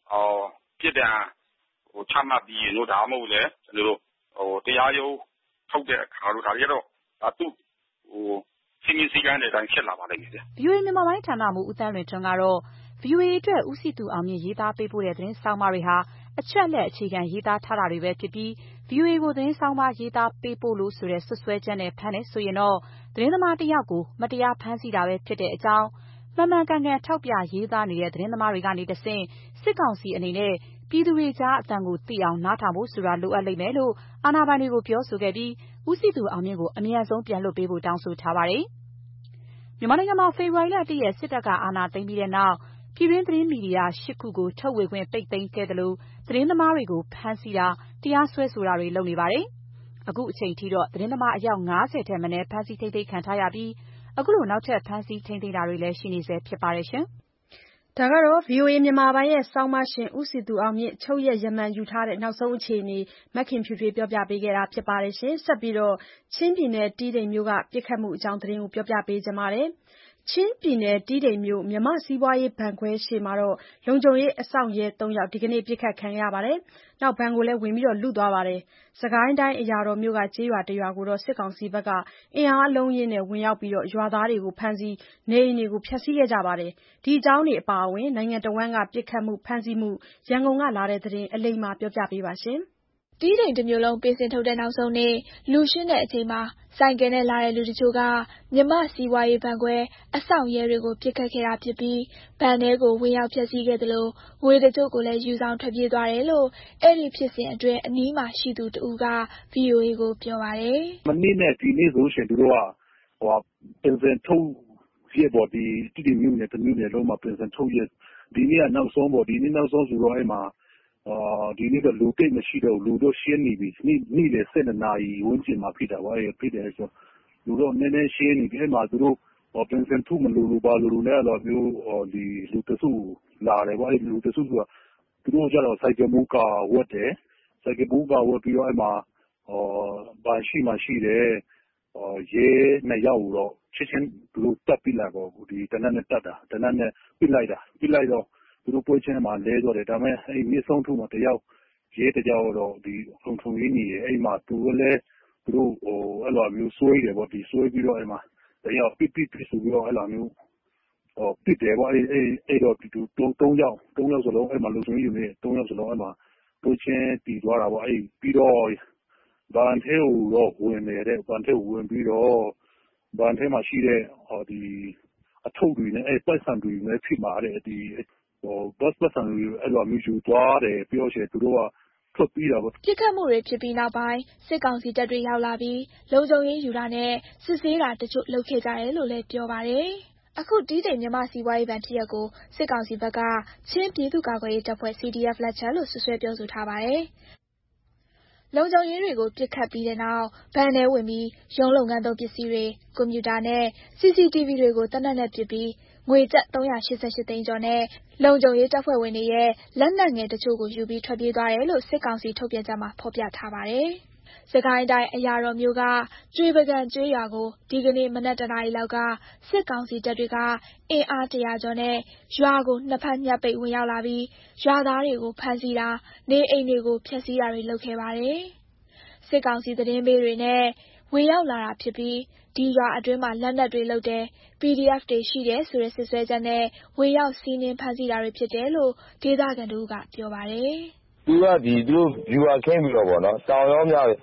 ပြစ်ဒဏ်ချမှတ်ပြီးရင်တို့ဒါမှမဟုတ်လေကျွန်တော်တို့တရားရုံးထုတ်တဲ့အခါတို့ဒါတွေကတော့သူ့စည်းမျဉ်းစည်းကမ်းတွေအတိုင်းဖြစ်လာပါလိမ့်မယ်ဗျ။ VOA မြန်မာပိုင်းဌာနမှဦးသန်းလွင်ထွန်းကတော့ VOA အတွက်ဦးစီးသူအောင်မြင့်ရေးသားပေးပို့တဲ့သတင်းဆောင်းပါးတွေဟာအချက်လက်အခြေခံရေးသားထားတာတွေပဲဖြစ်ပြီး VOA ကိုသတင်းဆောင်းပါးရေးသားပေးပို့လို့ဆိုတဲ့ဆွဆွဲချက်နဲ့ဖမ်းတယ်ဆိုရင်တော့သတင်းသမားတစ်ယောက်ကိုမတရားဖမ်းဆီးတာပဲဖြစ်တဲ့အကြောင်းမှန်မှန်ကန်ကန်ထောက်ပြရေးသားနေတဲ့သတင်းသမားတွေကနေတဆင့်စစ်ကောင်စီအနေနဲ့ပြည်သူတွေကြားအသံကိုသိအောင်နားထောင်ဖို့ဆိုတာလိုအပ်လိမ့်မယ်လို့အာဏာပိုင်တွေကိုပြောဆိုခဲ့ပြီးဦးစီးသူအောင်မြင့်ကိုအမြန်ဆုံးပြန်လွှတ်ပေးဖို့တောင်းဆိုထားပါတယ်။မြန်မာနိုင်ငံမှာဖေဖော်ဝါရီလ 1 ရက်စစ်တပ်ကအာဏာသိမ်းပြီးတဲ့နောက်ပြည်တွင်းသတင်းမီဒီယာ 8 ခုကိုထုတ်ဝေခွင့်ပိတ်သိမ်းခဲ့သလိုသတင်းသမားတွေကိုဖမ်းဆီးတာတရားစွဲဆိုတာတွေလုပ်နေပါတယ်။အခုအချိန်ထိတော့သတင်းသမားအယောက်50ထက်မနည်းဖမ်းဆီးထိန်းသိမ်းခံထားရပြီးအခုလိုနောက်ထပ်ဖမ်းဆီးထိန်းသိမ်းတာတွေလည်းရှိနေဆဲဖြစ်ပါတယ်ရှင်။ဒါကတော့ VOA မြန်မာပိုင်းရဲ့ဆောင်းပါးရှင်ဦးစည်သူအောင်မြင့်ချုပ်ရက်ရမန်ယူထားတဲ့နောက်ဆုံးအခြေအနေမခင်ဖြူထွေးပြောပြပေးခဲ့တာဖြစ်ပါတယ်ရှင်။ဆက်ပြီးတော့ချင်းပြည်နယ်တီးတိန်မြို့ကပြစ်ခတ်မှုအကြောင်းသတင်းကိုပြောပြပေးကြပါမယ်။ချင်းပြည်နယ်တီးတိန်မြို့မြန်မာ့စီးပွားရေးဘဏ်ခွဲရှေ့မှာလုံခြုံရေးအစောင့်ရဲ 3 ယောက်ဒီကနေ့ပြစ်ခတ်ခံရပါတယ်။နောက်ဘဏ်ကိုလည်းဝင်ပြီးလုသွားပါတယ်။စစ်ကိုင်းတိုင်းအရာတော်မြို့ကကျေးရွာတစ်ရွာကိုစစ်ကောင်စီဘက်ကအင်အားအလုံးအရင်းနဲ့ဝင်ရောက်ပြီးရွာသားတွေကိုဖမ်းဆီးနေအိမ်တွေကိုဖျက်ဆီးခဲ့ကြပါတယ်။ဒီအကြောင်းတွေအပါအဝင်နိုင်ငံတော်ဝန်ကပြစ်ခတ်မှုဖမ်းဆီးမှုရန်ကုန်ကလာတဲ့သတင်းအလိမ္မာပြောပြပေးပါရှင်။တီးတိန်တစ်မြို့လုံးပင်စင်ထုတ်တဲ့နောက်ဆုံးနေ့လူရှင်းတဲ့အချိန်မှာဆိုင်ကယ်နဲ့လာတဲ့လူတချို့ကမြမစီးပွားရေးဘဏ်ခွဲအဆောင်ရဲတွေကိုပြစ်ခတ်ခဲ့တာဖြစ်ပြီးဘဏ်ထဲကိုဝင်ရောက်ဖျက်ဆီးခဲ့သလိုငွေတချို့ကိုလည်းယူဆောင်ထွက်ပြေးသွားတယ်လို့အဲ့ဒီဖြစ်စဉ်အတွင်းအနီးမှာရှိသူတဦးက VOA ကိုပြောပါတယ်။မနေ့နဲ့ဒီနေ့ဆိုရှင်သူတို့ကပင်စင်ထုတ်ရက်ပေါ့ဒီတီးတိန်မြို့နယ်တစ်မြို့နယ်လုံးမှာပင်စင်ထုတ်ရက်ဒီနေ့ကနောက်ဆုံးပေါ့ဒီနေ့နောက်ဆုံးဆိုတော့အဲ့မှာဒီနေ့တော့လူတိတ်မရှိတော့လူတော့ရှင်းနေပြီနေ့လေ7 နာရီဝန်းကျင်မှာဖြစ်တာပါအဲ့ဖြစ်တယ်ဆိုလူတော့နည်းနည်းရှင်းနေပြီအဲ့မှာသူတို့ပင်စင်ထုတ်မလို့ပါလို့လည်းတော့မျိုးဒီလူတစုလာတယ်ပေါ့အဲ့လူတစုကသူတို့ကျတော့စိုက်ကမူကာဝတ်တယ်စိုက်ကမူကာဝတ်ပြီးတော့အဲ့မှာဘာရှိတယ်ရဲ2ယောက်တော့ချက်ချင်းသူတို့တပ်ပြလိုက်ပေါ့ဒီတနက်နဲ့တက်တာတနက်နဲ့ပြလိုက်တော့သူတို့ပွဲချင်းမှာလဲတော့တယ်ဒါပေမဲ့အဲ့မြစ်ဆုံးထုမှာတယောက်ရဲတယောက်တော့ဒီထုံရင်းနေတယ်အဲ့မှာသူလည်းသူတို့အဲ့လိုမျိုးဆွဲတယ်ပေါ့ဒီဆွဲပြီးတော့အဲ့မှာတယောက်ပြဆိုပြီးတော့အဲ့လိုမျိုးပြတယ်ပေါ့အဲ့တော့ဒီ3ယောက်စလုံးအဲ့မှာလုံဆုံးယူနေ3ယောက်စလုံးအဲ့မှာပွဲချင်းတည်သွားတာပေါ့အဲ့ပြီးတော့ဘန်ထဲကိုတော့ဝင်နေတဲ့ဘန်ထဲကိုဝင်ပြီးတော့ဘန်ထဲမှာရှိတဲ့ဒီအထုပ်တွေနဲ့အဲ့ပိုက်ဆံတွေနဲ့ဖြစ်มาတဲ့ဒီဘတ်ဆန်အဲ့လိုမျိုးယူသွားတယ်ပြောချင်သူတို့ကထွက်ပြီးတာပေါ့ပြစ်ခတ်မှုတွေဖြစ်ပြီးနောက်ပိုင်းစစ်ကောင်စီတပ်တွေရောက်လာပြီးလုံခြုံရေးယူတာနဲ့စစ်ဆေးတာတချို့လုပ်ခဲ့ကြတယ်လို့လည်းပြောပါတယ်။အခုတီးတိန်မြန်မာစီးပွားရေးဘဏ်ဖြစ်ရပ်ကိုစစ်ကောင်စီဘက်ကချင်းပြည်သူ့ကာကွယ်ရေးတပ်ဖွဲ့ CDF လက်ချက်လို့ဆွဆွဲပြောဆိုထားပါတယ်။လုံခြုံရေးတွေကိုပြစ်ခတ်ပြီးတဲ့နောက်ဘဏ်ထဲဝင်ပြီးရုံးလုပ်ငန်းသုံးပစ္စည်းတွေကွန်ပျူတာနဲ့ CCTV တွေကိုတနက်နဲ့ပစ်ပြီးငွေကျပ်388သိန်းကျော်နဲ့လုံခြုံရေးတပ်ဖွဲ့ဝင်တွေရဲ့လက်နက်ငယ်တချို့ကိုယူပြီးထွက်ပြေးသွားတယ်လို့စစ်ကောင်စီထုတ်ပြန်ချက်မှာဖော်ပြထားပါတယ်။စစ်ကိုင်းတိုင်းအရာတော်မြို့ကကျွေပကံကျွေးရွာကိုဒီကနေ့မနက်1 နာရီလောက်ကစစ်ကောင်စီတပ်တွေကအင်အား100ကျော်နဲ့ရွာကိုနှစ်ဖက်ညှပ်ပိတ်ဝင်ရောက်လာပြီးရွာသားတွေကိုဖမ်းဆီးတာနေအိမ်တွေကိုဖျက်ဆီးတာတွေလုပ်ခဲ့ပါတယ်။စစ်ကောင်စီသတင်းပေးတွေနဲ့ဝင်ရောက်လာတာဖြစ်ပြီးဒီရွာအတွင်းမှာလက်နက်တွေလုပ်တယ် PDF တွေရှိတယ်ဆိုတဲ့စစ်ဆွဲချက်နဲ့ဝင်ရောက်စီးနင်းဖမ်းဆီးတာတွေဖြစ်တယ်လို့ဒေသခံတို့ကပြောပါတယ်။သူကသူတို့ viewer ခင်းပြီးတော့ဗောနော်တောင်ရောမြောက်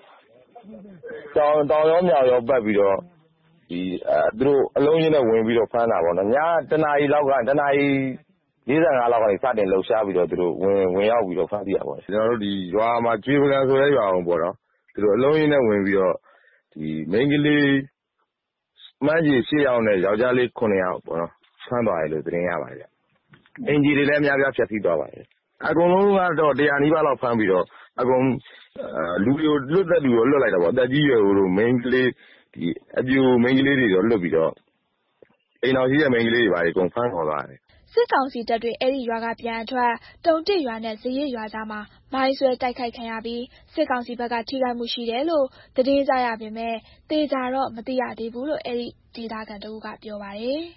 ရောပတ်ပြီးတော့သူတို့အလုံးကြီးနဲ့ဝင်ပြီးတော့ဖမ်းတာဗောနော်ည1 နာရီလောက်က1 နာရီ45လောက်ကနေစတင်လှုပ်ရှားပြီးတော့သူတို့ဝင်ရောက်ပြီးတော့ဖမ်းဆီးတာဗောကျွန်တော်တို့ဒီရွာမှာကျွေးပကံဆိုတဲ့ရွာအောင်ဗောနော်သူတို့အလုံးကြီးနဲ့ဝင်ပြီးတော့ဒီမိန်းကလေးမှန်းကြီး8ယောက်နဲ့ယောက်ျားလေး9ယောက်ပေါ့နော်ဖမ်းသွားတယ်လို့သတင်းရပါတယ်။အင်ဂျီတွေလည်းအများပြဖျက်ဆီးသွားပါတယ်။အကုန်လုံးကတော့100နီးပါးလောက်ဖမ်းပြီးတော့အကုန်လူတွေလွတ်သက်လူကိုလွတ်လိုက်တာပေါ့။အသက်ကြီးရွယ်တို့မိန်းကလေးဒီအပြူမိန်းကလေးတွေတော့လွတ်ပြီးတော့အိမ်တော်ကြီးရဲ့မိန်းကလေးတွေပါအကုန်ဖမ်းခေါ်သွားတယ်။စစ်ကောင်စီတပ်တွေအဲ့ဒီရွာကပြန်အထွက်တုံတစ်ရွာနဲ့ဇရစ်ရွာကြားမှာမိုင်းဆွဲတိုက်ခိုက်ခံရပြီးစစ်ကောင်စီဘက်ကထိခိုက်မှုရှိတယ်လို့သတင်းကြရပေမဲ့သေချာတော့မသိရသေးဘူးလို့အဲ့ဒီဒေသခံတို့ကပြောပါတယ်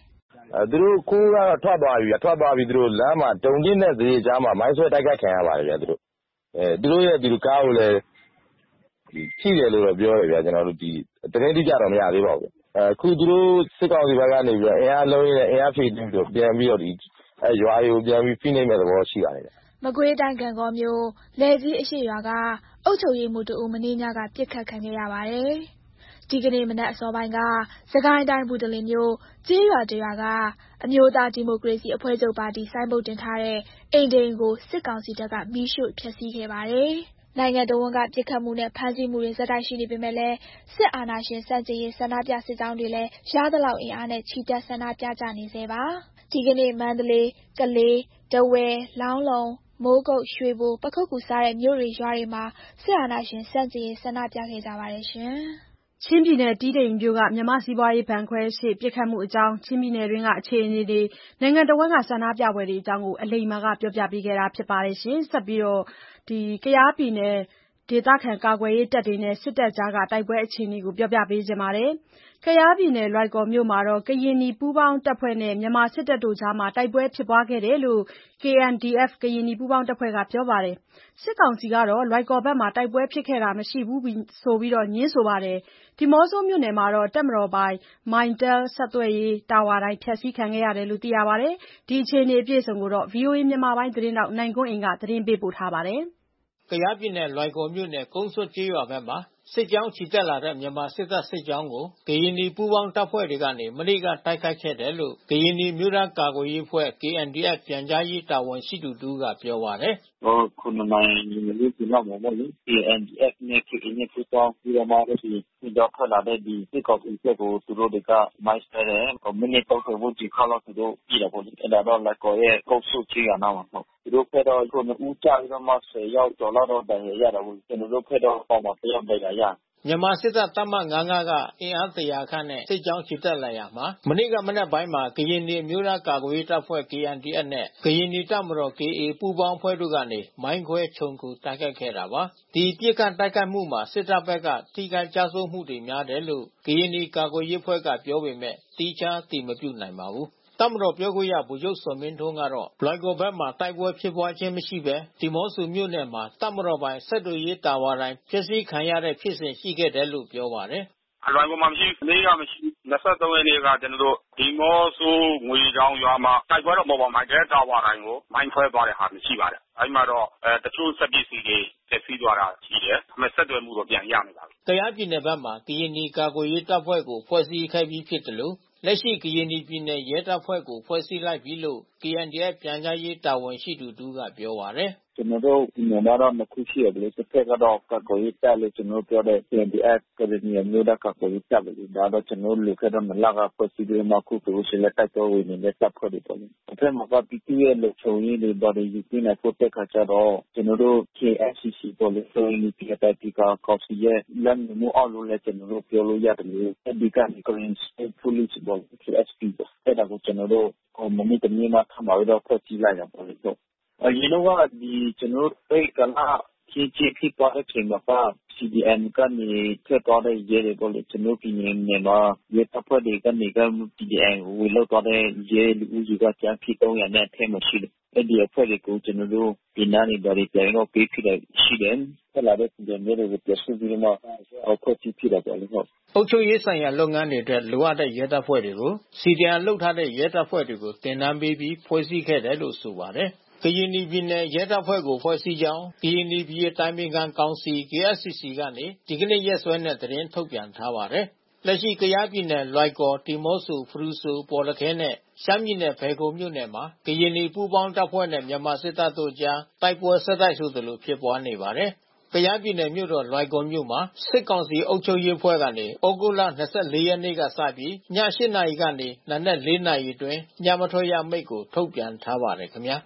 သူတို့ခိုးကတော့ထွက်သွားပြီသူတို့လမ်းမှာတုံတင်းနဲ့ဈေးကြားမှာမိုင်းဆွဲတိုက်ခိုက်ခံရပါတယ်ဗျာသူတို့ရဲ့ဒီကားကိုလည်းရှိတယ်လို့တော့ပြောတယ်ဗျာကျွန်တော်တို့ဒီတကယ်တိကျတော့မရသေးပါဘူးအခုသူတို့စစ်ကောင်စီဘက်ကနေပြီးတော့အင်အားလုံးနဲ့အင်အားဖြည့်ပြီးတော့ပြန်ပြီးတော့ဒီရွာတွေကိုပြန်ပြီးဖိနှိပ်မဲ့သဘောရှိပါတယ်ဗျာမကွေးတိုင်းကံကောမြို့လယ်ကြီးအရှိရွာကအုပ်ချုပ်ရေးမှူးတို့မင်းညကပြစ်ခတ်ခံခဲ့ရပါတယ်။ဒီကနေ့မနက်အစောပိုင်းကစကိုင်းတိုင်းဘူတလင်မြို့ကျေးရွာတရွာကအမျိုးသားဒီမိုကရေစီအဖွဲ့ချုပ်ပါတီစိုင်းဘုတ်တင်ထားတဲ့အိမ်ဒိန်ကိုစစ်ကောင်စီတပ်ကမီးရှို့ဖျက်ဆီးခဲ့ပါတယ်။နိုင်ငံတော်ဝန်ကပြစ်ခတ်မှုနဲ့ဖမ်းဆီးမှုတွေဆက်တိုက်ရှိနေပေမဲ့လည်းစစ်အာဏာရှင်စန့်ကျင်ရေးဆန္ဒပြစစ်ကြောင်းတွေလည်းရသလောက်အင်အားနဲ့ချီတက်ဆန္ဒပြကြနေသေးပါ။ဒီကနေ့မန္တလေး၊ကလေး၊ထားဝယ်၊လောင်းလုံမိုးကုတ်၊ရွှေဘို၊ပခုက္ကူစတဲ့မြို့တွေရွာတွေမှာစစ်အာဏာရှင်ဆန့်ကျင်ရေးဆန္ဒပြခဲ့ကြပါတယ်ရှင်။ချင်းပြည်နယ်တီးတိန်မြို့ကမြန်မာ့စီးပွားရေးဘဏ်ခွဲရှေ့ပစ်ခတ်မှုအကြောင်းချင်းပြည်နယ်တွင်းကအခြေအနေတွေနိုင်ငံတော်ဝန်ကဆန္ဒပြပွဲတွေအကြောင်းကိုအလိမ္မာကပြောပြပေးခဲ့တာဖြစ်ပါတယ်ရှင်။ဆက်ပြီးတော့ကယားပြည်နယ်ဒေသခံကာကွယ်ရေးတပ်တွေနဲ့စစ်တပ်ကြားကတိုက်ပွဲအခြေအနေကိုပြောပြပေးချင်ပါတယ်။ကယားပြည်နယ်လွိုင်ကော်မြို့မှာကရင်နီပူးပေါင်းတပ်ဖွဲ့နဲ့မြန်မာစစ်တပ်တို့ကြားတိုက်ပွဲဖြစ်ပွားခဲ့တယ်လို့ KNDF ကရင်နီပူးပေါင်းတပ်ဖွဲ့ကပြောပါတယ်။စစ်ကောင်စီကတော့လွိုင်ကော်ဘက်မှာတိုက်ပွဲဖြစ်ခဲ့တာမရှိဘူးဆိုပြီးငြင်းဆိုပါတယ်။ဒီးမော့ဆိုမြို့နယ်မှာတော့တပ်မတော်ပိုင် Mytel ဆက်သွယ်ရေးတာဝါတိုင်ဖျက်ဆီးခံခဲ့ရတယ်လို့သိရပါတယ်။ဒီအခြေအနေအပြည့်အစုံကို VOA မြန်မာပိုင်းသတင်းထောက်နိုင်ကွန်းအိန်ကသတင်းပေးပို့ထားပါတယ်။ကယားပြည်နယ်လွိုင်ကော်မြို့နယ်ကုန်းဆွတ်ကျေးရွာဘက်မှာစစ်ကြောင်းချီတက်လာတဲ့မြန်မာစစ်တပ်စစ်ကြောင်းကိုကရင်နီပူးပေါင်းတပ်ဖွဲ့တွေကနေမနေ့ကတိုက်ခိုက်ခဲ့တယ်လို့ကရင်နီမျိုးသားကာကွယ်ရေးအဖွဲ့ KNDF ပြန်ကြားရေးတာဝန်ရှိသူတူကပြောပါတယ်။ခုနနိုင်လူကြီးလောက်မှာပေါ့လေ KNDF နဲ့ KNDF နဲ့ပူးပေါင်းပြီးတော့မှဒီကြောက်ထွက်လာတဲ့ဒီစစ်ကောင်စီတပ်ကိုသူတို့တွေကမိုင်းဆွဲတယ်။မိနစ်30ဝန်းကျင်ခန့်လောက်သူတို့ပြည်တာပေါ့လေ။အဲ့ဒါတော့လက်ကော်ရဲ့ကုတ်ဆုတ်ကြီးကနားမှာပေါ့။သူတို့ဖက်တော့ခုနဦးကြပြီးတော့မှ10ယောက်ကျော်လောက်တော့ဒဏ်ရာရတာပေါ့။ကျွန်တော်တို့ဖက်တော့ပေါမှာ1ယောက်ဒဏ်ရာရမြန်မာစစ်တပ်တပ်မ55ကအင်အား100ခန့်နဲ့စစ်ကြောင်းချီတက်လာရာမှာမနေ့ကမနက်ပိုင်းမှာကရင်နီမျိုးသားကာကွယ်ရေးတပ်ဖွဲ့ KNDF နဲ့ကရင်နီတပ်မတော် KA ပူးပေါင်းအဖွဲ့တို့ကနေမိုင်းခွဲခြုံကူတိုက်ခိုက်ခဲ့တာပါဒီပြစ်ခတ်တိုက်ခိုက်မှုမှာစစ်တပ်ဘက်ကထိခိုက်ကြဆုံးမှုတွေများတယ်လို့ကရင်နီကာကွယ်ရေးအဖွဲ့ကပြောပေမဲ့တိကျတည်မပြုနိုင်ပါဘူးတပ်မတော်ပြောခွင့်ရဗိုလ်ချုပ်ဇော်မင်းထွန်းကတော့လွိုင်ကော်ဘက်မှာတိုက်ပွဲဖြစ်ပွားခြင်းမရှိဘဲဒီမော့ဆိုမြို့နယ်မှာတပ်မတော်ပိုင်ဆက်သွယ်ရေးတာဝါတိုင်ဖျက်ဆီးခံရတဲ့ဖြစ်စဉ်ရှိခဲ့တယ်လို့ပြောပါတယ်။လွိုင်ကော်မှာမရှိဘူး။နေ့ကမရှိဘူး။23ရက်နေ့ကကျွန်တော်တို့ဒီမော့ဆိုငွေချောင်းရွာမှာတိုက်ပွဲတော့မဟုတ်ပါဘူး။မိုက်ကဲတာဝါတိုင်ကိုမိုင်းခွဲသွားတဲ့ဟာမရှိပါတယ်။အဲဒီမှာတော့တချို့စက်ပစ္စည်းတွေဖျက်ဆီးသွားတာရှိတယ်။ဒါပေမဲ့ဆက်သွယ်မှုတော့ပြန်ရနေပါပြီ။ကယားပြည်နယ်ဘက်မှာကရင်နီကာကွယ်ရေးတပ်ဖွဲ့ကိုဖွဲ့စည်းခဲ့ပြီးဖြစ်တယ်လို့လက်ရှိကရင်နီပြည်နယ်ရဲတပ်ဖွဲ့ကိုဖွဲ့စည်းလိုက်ပြီလို့ KNDF ပြန်ကြားရေးတာဝန်ရှိသူတူကပြောပါတယ်။ကျွန်တော်တို့ဒီမှာတော့နှစ်ခုရှိတယ်လေတစ်ဖက်ကတော့ကာကွယ်ရေးတပ်လို့ကျွန်တော်ပြောတဲ့ KNDF ကရင်နီမျိုးသားကာကွယ်ရေးတပ်ပဲဒါတော့ကျွန်တော်လူခဲ့တော့မလာကဖွဲ့စည်းပြီးမှခုသူရှိလက်တိုက်တော့ဝင်နေတဲ့တပ်ဖွဲ့တွေပေါ့လေတစ်ဖက်မှာကပြည်သူရဲ့လုံခြုံရေးတွေဘာတွေယူပြီးနေဖို့တက်ခါကြတော့ကျွန်တော်တို့ KSCC ပေါ့လေဆိုရင်ဒီကတပ်ဒီကောက်စီရဲ့လမ်းမှုအောက်လို့လည်းကျွန်တော်တို့ပြောလို့ရတယ်လေဒီကနေ့ Green State Police ပေါ့ KSP ပေါ့အဲ့ဒါကိုကျွန်တော်တို့မနေ့တနေ့မှထပ်မှာတော့ဖွဲ့စည်းလိုက်တာပေါ့လေyou know what ဒီကျွန်တော်တို့ကလာကြီးဖြစ်သွားတဲ့ချိန်မှာ CDM ကနေထက်သွားတဲ့ရဲတွေပေါ့လေကျွန်တော်ပြည်နယ်မှာရဲတပ်ဖွဲ့တွေကနေက CDM ဝေလို့သွားတဲ့ရဲလူဦးရေကကျန်ဖြစ်300နဲ့အထက်မှာရှိတယ်အဲ့ဒီအဖွဲ့တွေကိုကျွန်တော်တို့ဒီနားနေဒါတွေပြန်တော့ပေးဖြစ်တယ်ရှိတယ်ဆက်လာတဲ့ CDM တွေကိုပြဆပြီးမှအဖွဲ့ကြီးဖြစ်တာပေါ့လေဟုတ်အုပ်ချုပ်ရေးဆိုင်ရာလုပ်ငန်းတွေအတွက်လိုအပ်တဲ့ရဲတပ်ဖွဲ့တွေကို CDM လုပ်ထားတဲ့ရဲတပ်ဖွဲ့တွေကိုတင်တန်းပေးပြီးဖွဲ့စည်းခဲ့တယ်လို့ဆိုပါတယ်ကရင်နီပြည်နယ်ရဲတပ်ဖွဲ့ကိုဖွဲ့စည်းကြောင်းကရင်နီပြည်တိုင်းပင်ခံကောင်စီ KSCC ကနေဒီကနေ့ရက်စွဲနဲ့သတင်းထုတ်ပြန်ထားပါတယ်။လက်ရှိကယားပြည်နယ်လွိုင်ကော်ဒီမော့ဆိုဖရူဆိုပေါ်လခဲနဲ့ရှမ်းပြည်နယ်ဖယ်ခုံမြို့နယ်မှာကရင်နီပူးပေါင်းတပ်ဖွဲ့နဲ့မြန်မာစစ်တပ်တို့ကြားတိုက်ပွဲဆက်တိုက်ဆိုသလိုဖြစ်ပွားနေပါတယ်။ကယားပြည်နယ်မြို့တော်လွိုင်ကော်မြို့မှာစစ်ကောင်စီအုပ်ချုပ်ရေးအဖွဲ့ကနေဩဂုတ်လ24ရက်နေ့ကစပြီးည8နာရီကနေနံနက်4နာရီအတွင်းညမထွက်ရမိန့်ကိုထုတ်ပြန်ထားပါတယ်ခင်ဗျာ။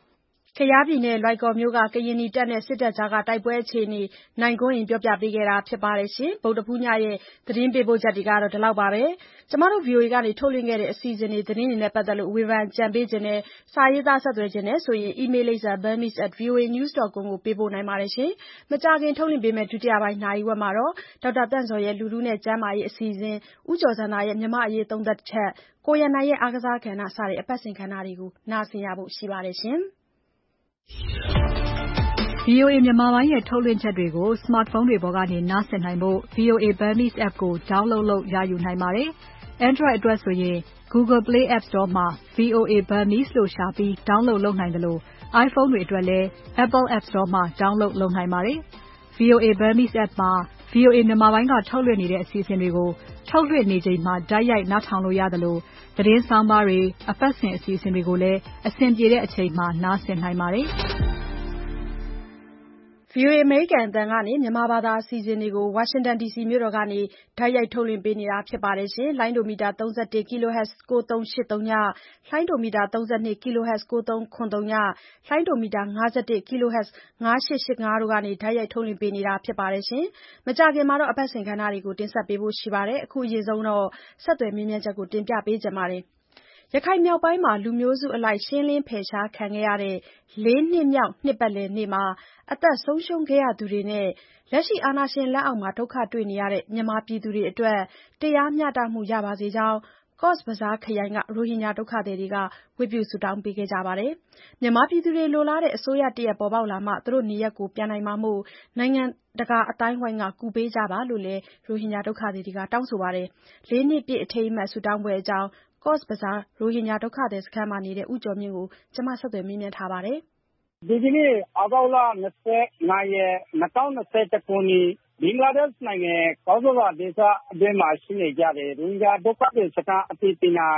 ကယားပြည်နယ်၊ လွိုင်ကော်မြို့က ကရင်နီတပ်နဲ့ စစ်တပ်ကြားတိုက်ပွဲအခြေအနေ နိုင်ကွန်းအိန်က ပြောပြပေးထားပါတယ်။ ဗုဒ္ဓဟူးညရဲ့ သတင်းပေးပို့ချက်တွေကတော့ ဒီလောက်ပါပဲ။ ကျွန်မတို့ VOA ကထုတ်လွှင့်ခဲ့တဲ့ အစီအစဉ်တွေ၊ သတင်းတွေနဲ့ပတ်သက်လို့ ဝေဖန်အကြံပေးချင်တဲ့၊ စာရေးသားဆက်သွယ်ချင်တဲ့ဆိုရင် အီးမေးလ်လိပ်စာ burmese@voanews.com ကိုပေးပို့နိုင်ပါတယ်။ မကြာခင်ထုတ်လွှင့်ပေးမယ့် ဒုတိယပိုင်း နာရီဝက်မှာတော့ ဒေါက်တာသန့်ဇော်ရဲ့ လူထုနဲ့ကျန်းမာရေးအစီအစဉ်၊ ဦးကျော်ဇံသာရဲ့ မြန်မာ့အရေးသုံးသပ်ချက်၊ ကိုရန်နိုင်ရဲ့ အားကစားကဏ္ဍ စတဲ့ အပတ်စဉ်ကဏ္ဍတွေကို နားဆင်ရဖို့ရှိပါတယ်။ VOA မြန်မာပိုင်းရဲ့ထုတ်လွှင့်ချက်တွေကို Smartphone တွေပေါ်ကနေ နားဆင်နိုင်ဖို့ VOA Burmese app ကို download လုပ်ရယူနိုင်ပါတယ်။ Android အတွက်ဆိုရင် Google Play App Store မှာ VOA Burmese လို့ရှာပြီး download လုပ်နိုင်သလို iPhone တွေအတွက်လည်း Apple App Store မှာ download လုပ်နိုင်ပါတယ်။ VOA Burmese app မှာ VOA မြန်မာပိုင်းကထုတ်လွှင့်နေတဲ့အစီအစဉ်တွေကို ထုတ်လွှင့်နေချိန်မှာ တိုက်ရိုက်နားထောင်လို့ရသလို သတင်းဆောင်းပါးတွေ၊ အပတ်စဉ်အစီအစဉ်တွေကိုလည်း အဆင်ပြေတဲ့အချိန်မှာ နားဆင်နိုင်ပါတယ်။ VOA အမေရိကန်အသံကနေ မြန်မာဘာသာအစီအစဉ်တွေကို ဝါရှင်တန် ဒီစီမြို့တော်ကနေ တိုက်ရိုက်ထုတ်လွှင့်ပေးနေတာဖြစ်ပါတယ်။ လိုင်းဒိုမီတာ 31 kHz 9383 ည၊ လိုင်းဒိုမီတာ 32 kHz 9370 ည၊ လိုင်းဒိုမီတာ 51 kHz 9885 တို့ကနေ တိုက်ရိုက်ထုတ်လွှင့်ပေးနေတာဖြစ်ပါတယ်။ မကြာခင်မှာ အပတ်စဉ်ကဏ္ဍတွေကို တင်ဆက်ပေးဖို့ရှိပါတယ်။ အခုအရင်ဆုံး ဆက်သွယ်မေးမြန်းချက်ကို တင်ပြပေးချင်ပါတယ်။ ရခိုင်မြောက်ပိုင်းမှာ လူမျိုးစုအလိုက်ရှင်းလင်းဖယ်ရှားခံခဲ့ရတဲ့ 4 နှစ်မြောက်နှစ်ပတ်လည်နေ့မှာ အသက်ဆုံးရှုံးခဲ့ရသူတွေနဲ့ လက်ရှိအာဏာရှင်လက်အောက်မှာ ဒုက္ခတွေ့နေရတဲ့ မြန်မာပြည်သူတွေအတွက် တရားမျှတမှုရပါစေကြောင်း Cox's Bazar ခရိုင်က ရိုဟင်ဂျာဒုက္ခသည်တွေက ဝတ်ပြုဆုတောင်းပေးခဲ့ကြပါတယ်။ မြန်မာပြည်သူတွေလိုလားတဲ့ အစိုးရတရပ်ပေါ်ပေါက်လာမှ သူတို့နေရပ်ပြန်နိုင်မှာမို့ နိုင်ငံတကာအသိုင်းအဝိုင်းက ကူပေးကြပါလို့လည်း ရိုဟင်ဂျာဒုက္ခသည်တွေက တောင်းဆိုပါတယ်။ 4 နှစ်ပြည့်အထိမ်းအမှတ် ဆုတောင်းပွဲအကြောင်း Cox's Bazar ရိုဟင်ဂျာဒုက္ခသည်စခန်းမှာနေတဲ့ ဦးကျော်မြင့်ကို မဆုမွန် ဆက်သွယ်မေးမြန်းထားပါတယ်။ဒီကနေ့ သြဂုတ်လ ၂၅ ရက် ၂၀၂၁ ခုနှစ် ဘင်္ဂလားဒေ့ရှ်နိုင်ငံ Cox's Bazar ဒေသအတွင်းမှာရှိနေကြတဲ့ ရိုဟင်ဂျာဒုက္ခသည်စခန်းအသီးသီး၌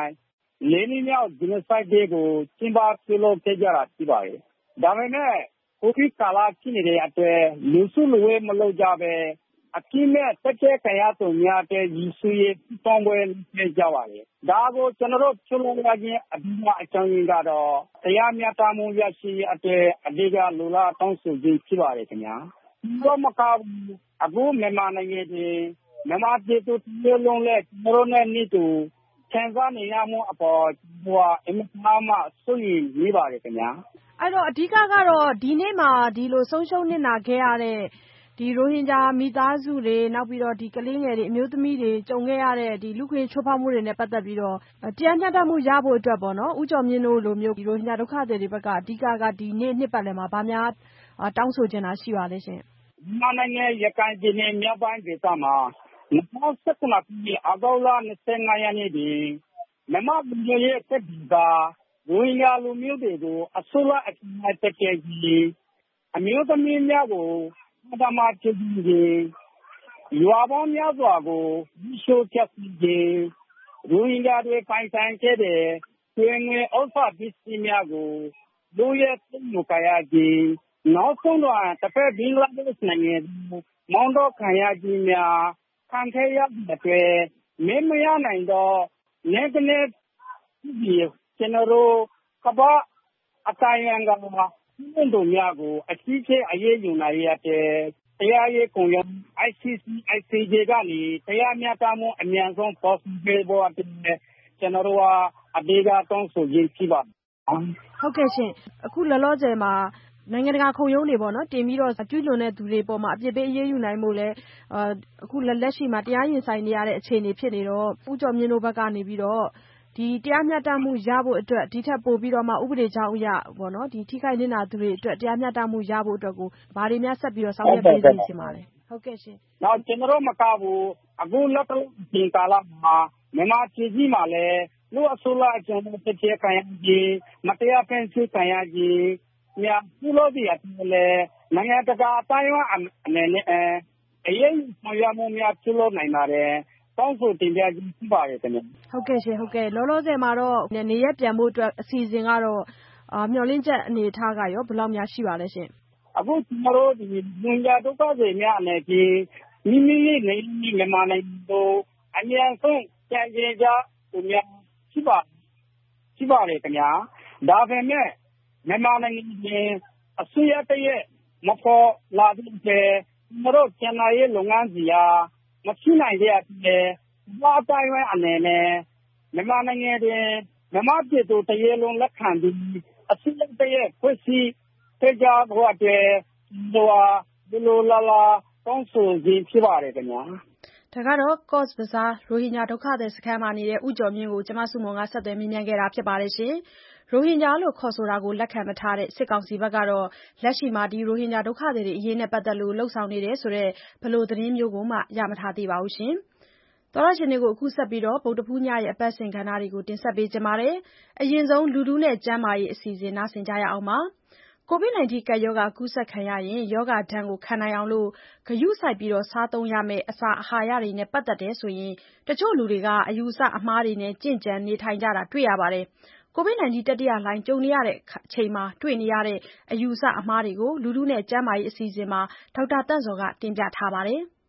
4 နှစ်မြောက် Genocide Day ကို ကျင်းပပြုလုပ်ခဲ့ကြတာဖြစ်ပါတယ်။ ဒါပေမဲ့ ကိုဗစ်ကာလဖြစ်နေတဲ့အတွက် လူစုလူဝေးမလုပ်ကြဘဲ အပြစ်မဲ့သတ်ဖြတ်ခံရသူများအတွက်ရည်စူးရေးဆုတောင်းပွဲလုပ်ခဲ့ကြပါတယ်။ ဒါကိုကျနော်တို့ပြုလုပ်ရခြင်းအဓိကအကြောင်းရင်းကတော့ တရားမျှတမှုရရှိရေးအတွက်အဓိကလိုလားတောင်းဆိုခြင်းဖြစ်ပါတယ်ခင်ဗျာ။ ဒါမကဘူးအခုမြန်မာနိုင်ငံတွင်မြန်မာပြည်သူတစ်မျိုးလုံးလည်းကျနော်တို့နဲ့နည်းတူခံစားနေရမှုအပေါ်အင်မတန်မှစိုးရိမ်မိပါတယ်ခင်ဗျာ။အဲ့တော့အဓိကကတော့ဒီနေ့မှာဒီလိုဆုံးရှုံးနစ်နာခဲ့ရတဲ့ဒီရိုဟင်ဂျာမိသားစုတွေနောက်ပြီးတော့ဒီကလေးငယ်တွေအမျိုးသမီးတွေကြုံခဲ့ရတဲ့ဒီလူ့အခွင့်အရေးချိုးဖောက်မှုတွေနဲ့ပတ်သက်ပြီးတော့တရားမျှတမှုရဖို့အတွက်ပေါ့နော်ဦးကျော်မြင့်တို့လိုမျိုးရိုဟင်ဂျာဒုက္ခသည်တွေဘက်ကအဓိကကဒီနေ့နှစ်ပတ်လည်မှာဘာများတောင်းဆိုချင်တာရှိပါလဲရှင်။မြန်မာနိုင်ငံရခိုင်ပြည်နယ်မြောက်ပိုင်းဒေသမှာ2017ခုနှစ်သြဂုတ်လ25ရက်နေ့တွင်မြန်မာပြည်ရဲ့တပ်တွေကရိုဟင်ဂျာလူမျိုးတွေကိုအစုလိုက်အပြုံလိုက်တပ်ဖြတ်ပြီးအမျိုးသမီးများကိုပထမပြုပြီးရွာပေါင်းများစွာကိုမိရှို့ဖျက်ဆီးခြင်းရိုဟင်ဂျာတွေပိုင်ဆိုင်ခဲ့တဲ့ကျွေးငွေဥစ္စာပစ္စည်းများကိုလူရဲသိမ်းယူခံရခြင်းနောက်ဆုံးတော့တစ်ဖက်ဘင်္ဂလားဒေ့ရှ်နိုင်ငံမောင်းထုတ်ခံရခြင်းများခံခဲ့ရတဲ့အတွက်မင်းမရနိုင်တော့နိုင်ငံနဲ့ကျွန်တော်တို့ကမ္ဘာအတိုင်းအတာကပြည်သူများကိုအကြီးကျယ်အရေးယူနိုင်ရတဲ့တရားရေးခုံရုံး ICC ICJ ကနေတရားမျှတမှုအမြန်ဆုံးပေါ်ပေးဖို့အတွက်ကျွန်တော်တို့ကအဓိကတောင်းဆိုခြင်းဖြစ်ပါတယ်။ဟုတ်ကဲ့ရှင်အခုလောလောဆယ်မှာနိုင်ငံတကာခုံရုံးတွေပေါ့နော်တင်ပြီးတော့ကျူးလွန်တဲ့သူတွေပေါ်မှာအပြစ်ပေးအရေးယူနိုင်ဖို့လဲအခုလက်ရှိမှာတရားရင်ဆိုင်နေရတဲ့အခြေအနေဖြစ်နေတော့ဦးကျော်မြင့်တို့ဘက်ကနေပြီးတော့ဒီတရားမျှတမှုရဖို့အတွက်ဒီထက်ပိုပြီးတော့မှဥပဒေကြောင်းအရပေါ့နော်ဒီထိခိုက်နစ်နာသူတွေအတွက်တရားမျှတမှုရဖို့အတွက်ကိုဘာတွေများဆက်ပြီးတော့ဆောင်ရွက်ပေးစေချင်ပါလဲဟုတ်ကဲ့ရှင်နောက်ကျွန်တော်တို့မကဘူးအခုလက်တလောဒီကာလမှာမြန်မာပြည်ကြီးမှာလည်းလူအစုလိုက်အပြုံလိုက်တစ်ချက်ခံရခြင်းမတရားဖမ်းဆီးခံရခြင်းများပြုလုပ်ပြီးအပြင်လည်းနိုင်ငံတကာအတိုင်းအဝိုင်းအနေနဲ့အရေးယူဆောင်ရွက်မှုများပြုလုပ်နိုင်ပါတယ်တောင်းဆိုတင်ပြခြင်းရှိပါတယ်ခင်ဗျဟုတ်ကဲ့ရှင်ဟုတ်ကဲ့လောလောဆယ်မှာတော့နေရပ်ပြန်ဖို့အတွက်အစီအစဉ်ကတော့မျှော်လင့်ချက်အနေအထားကရောဘယ်လောက်များရှိပါလဲရှင်အခုကျွန်တော်တို့ဒီညညာဒုက္ခတွေများအနေဖြင့်မိမိနေမြန်မာနိုင်ငံကိုအများဆုံးကြံကြကြသူများရှိပါတယ်ခင်ဗျာဒါပေမဲ့မြန်မာနိုင်ငံပြင်အစိုးရတရဲ့မပေါ်လာတဲ့ကျွန်တော်ကျန်လာရေးလုပ်ငန်းစီဟာမဖြစ်နိုင်တဲ့အပြင်ဘာတိုင်းဝဲအနေနဲ့မြန်မာနိုင်ငံတွင်မြန်မာပြည်သူတရေလုံးလက်ခံပြီးအစိုးရတရဲ့ဖွဲ့စည်းပေးကြဖို့အတွက်ဒီလိုလာတောင်းဆိုခြင်းဖြစ်ပါတယ်ခင်ဗျာဒါကတော့ Cox's Bazar ရိုဟင်ဂျာဒုက္ခသည်စခန်းမှာနေတဲ့ဦးကျော်မြင့်ကိုကျမစုမွန်ကဆက်သွယ်မေးမြန်းခဲ့တာဖြစ်ပါတယ်ရှင်။ရိုဟင်ဂျာလို့ခေါ်ဆိုတာကိုလက်ခံမထားတဲ့စစ်ကောင်စီဘက်ကတော့လက်ရှိမှာရိုဟင်ဂျာဒုက္ခသည်တွေအရေးနဲ့ပတ်သက်လို့လှုံ့ဆော်နေတယ်ဆိုတဲ့ဘယ်လိုသတင်းမျိုးကိုမှရမထားသေးပါဘူးရှင်။သောရရှင်တွေကိုအခုဆက်ပြီးဗုဒ္ဓဖူးညရဲ့အပတ်စဉ်ကဏ္ဍတွေကိုတင်ဆက်ပေးကြပါမယ်။အရင်ဆုံးလူထုနဲ့ကျန်းမာရေးအစီအစဉ်နားဆင်ကြရအောင်ပါ။ COVID-19 ကပ်ရောဂါကူးစက်ခံရရင်ရောဂါဒဏ်ကိုခံနိုင်အောင်ဂရုစိုက်စားသုံးရမယ့်အစာအာဟာရတွေနဲ့ပတ်သက်တယ်ဆိုရင်တချို့လူတွေကအယူအဆအမှားတွေနဲ့ကျင့်ကြံနေထိုင်ကြတာတွေ့ရပါတယ်။ COVID-19 တတိယလှိုင်းကြုံနေရချိန်မှာတွေ့နေရတဲ့အယူအဆအမှားတွေကိုလူထုနဲ့ကျန်းမာရေးအစီအစဉ်မှာဒေါက်တာသန့်ဇော်ကတင်ပြထားပါတယ်။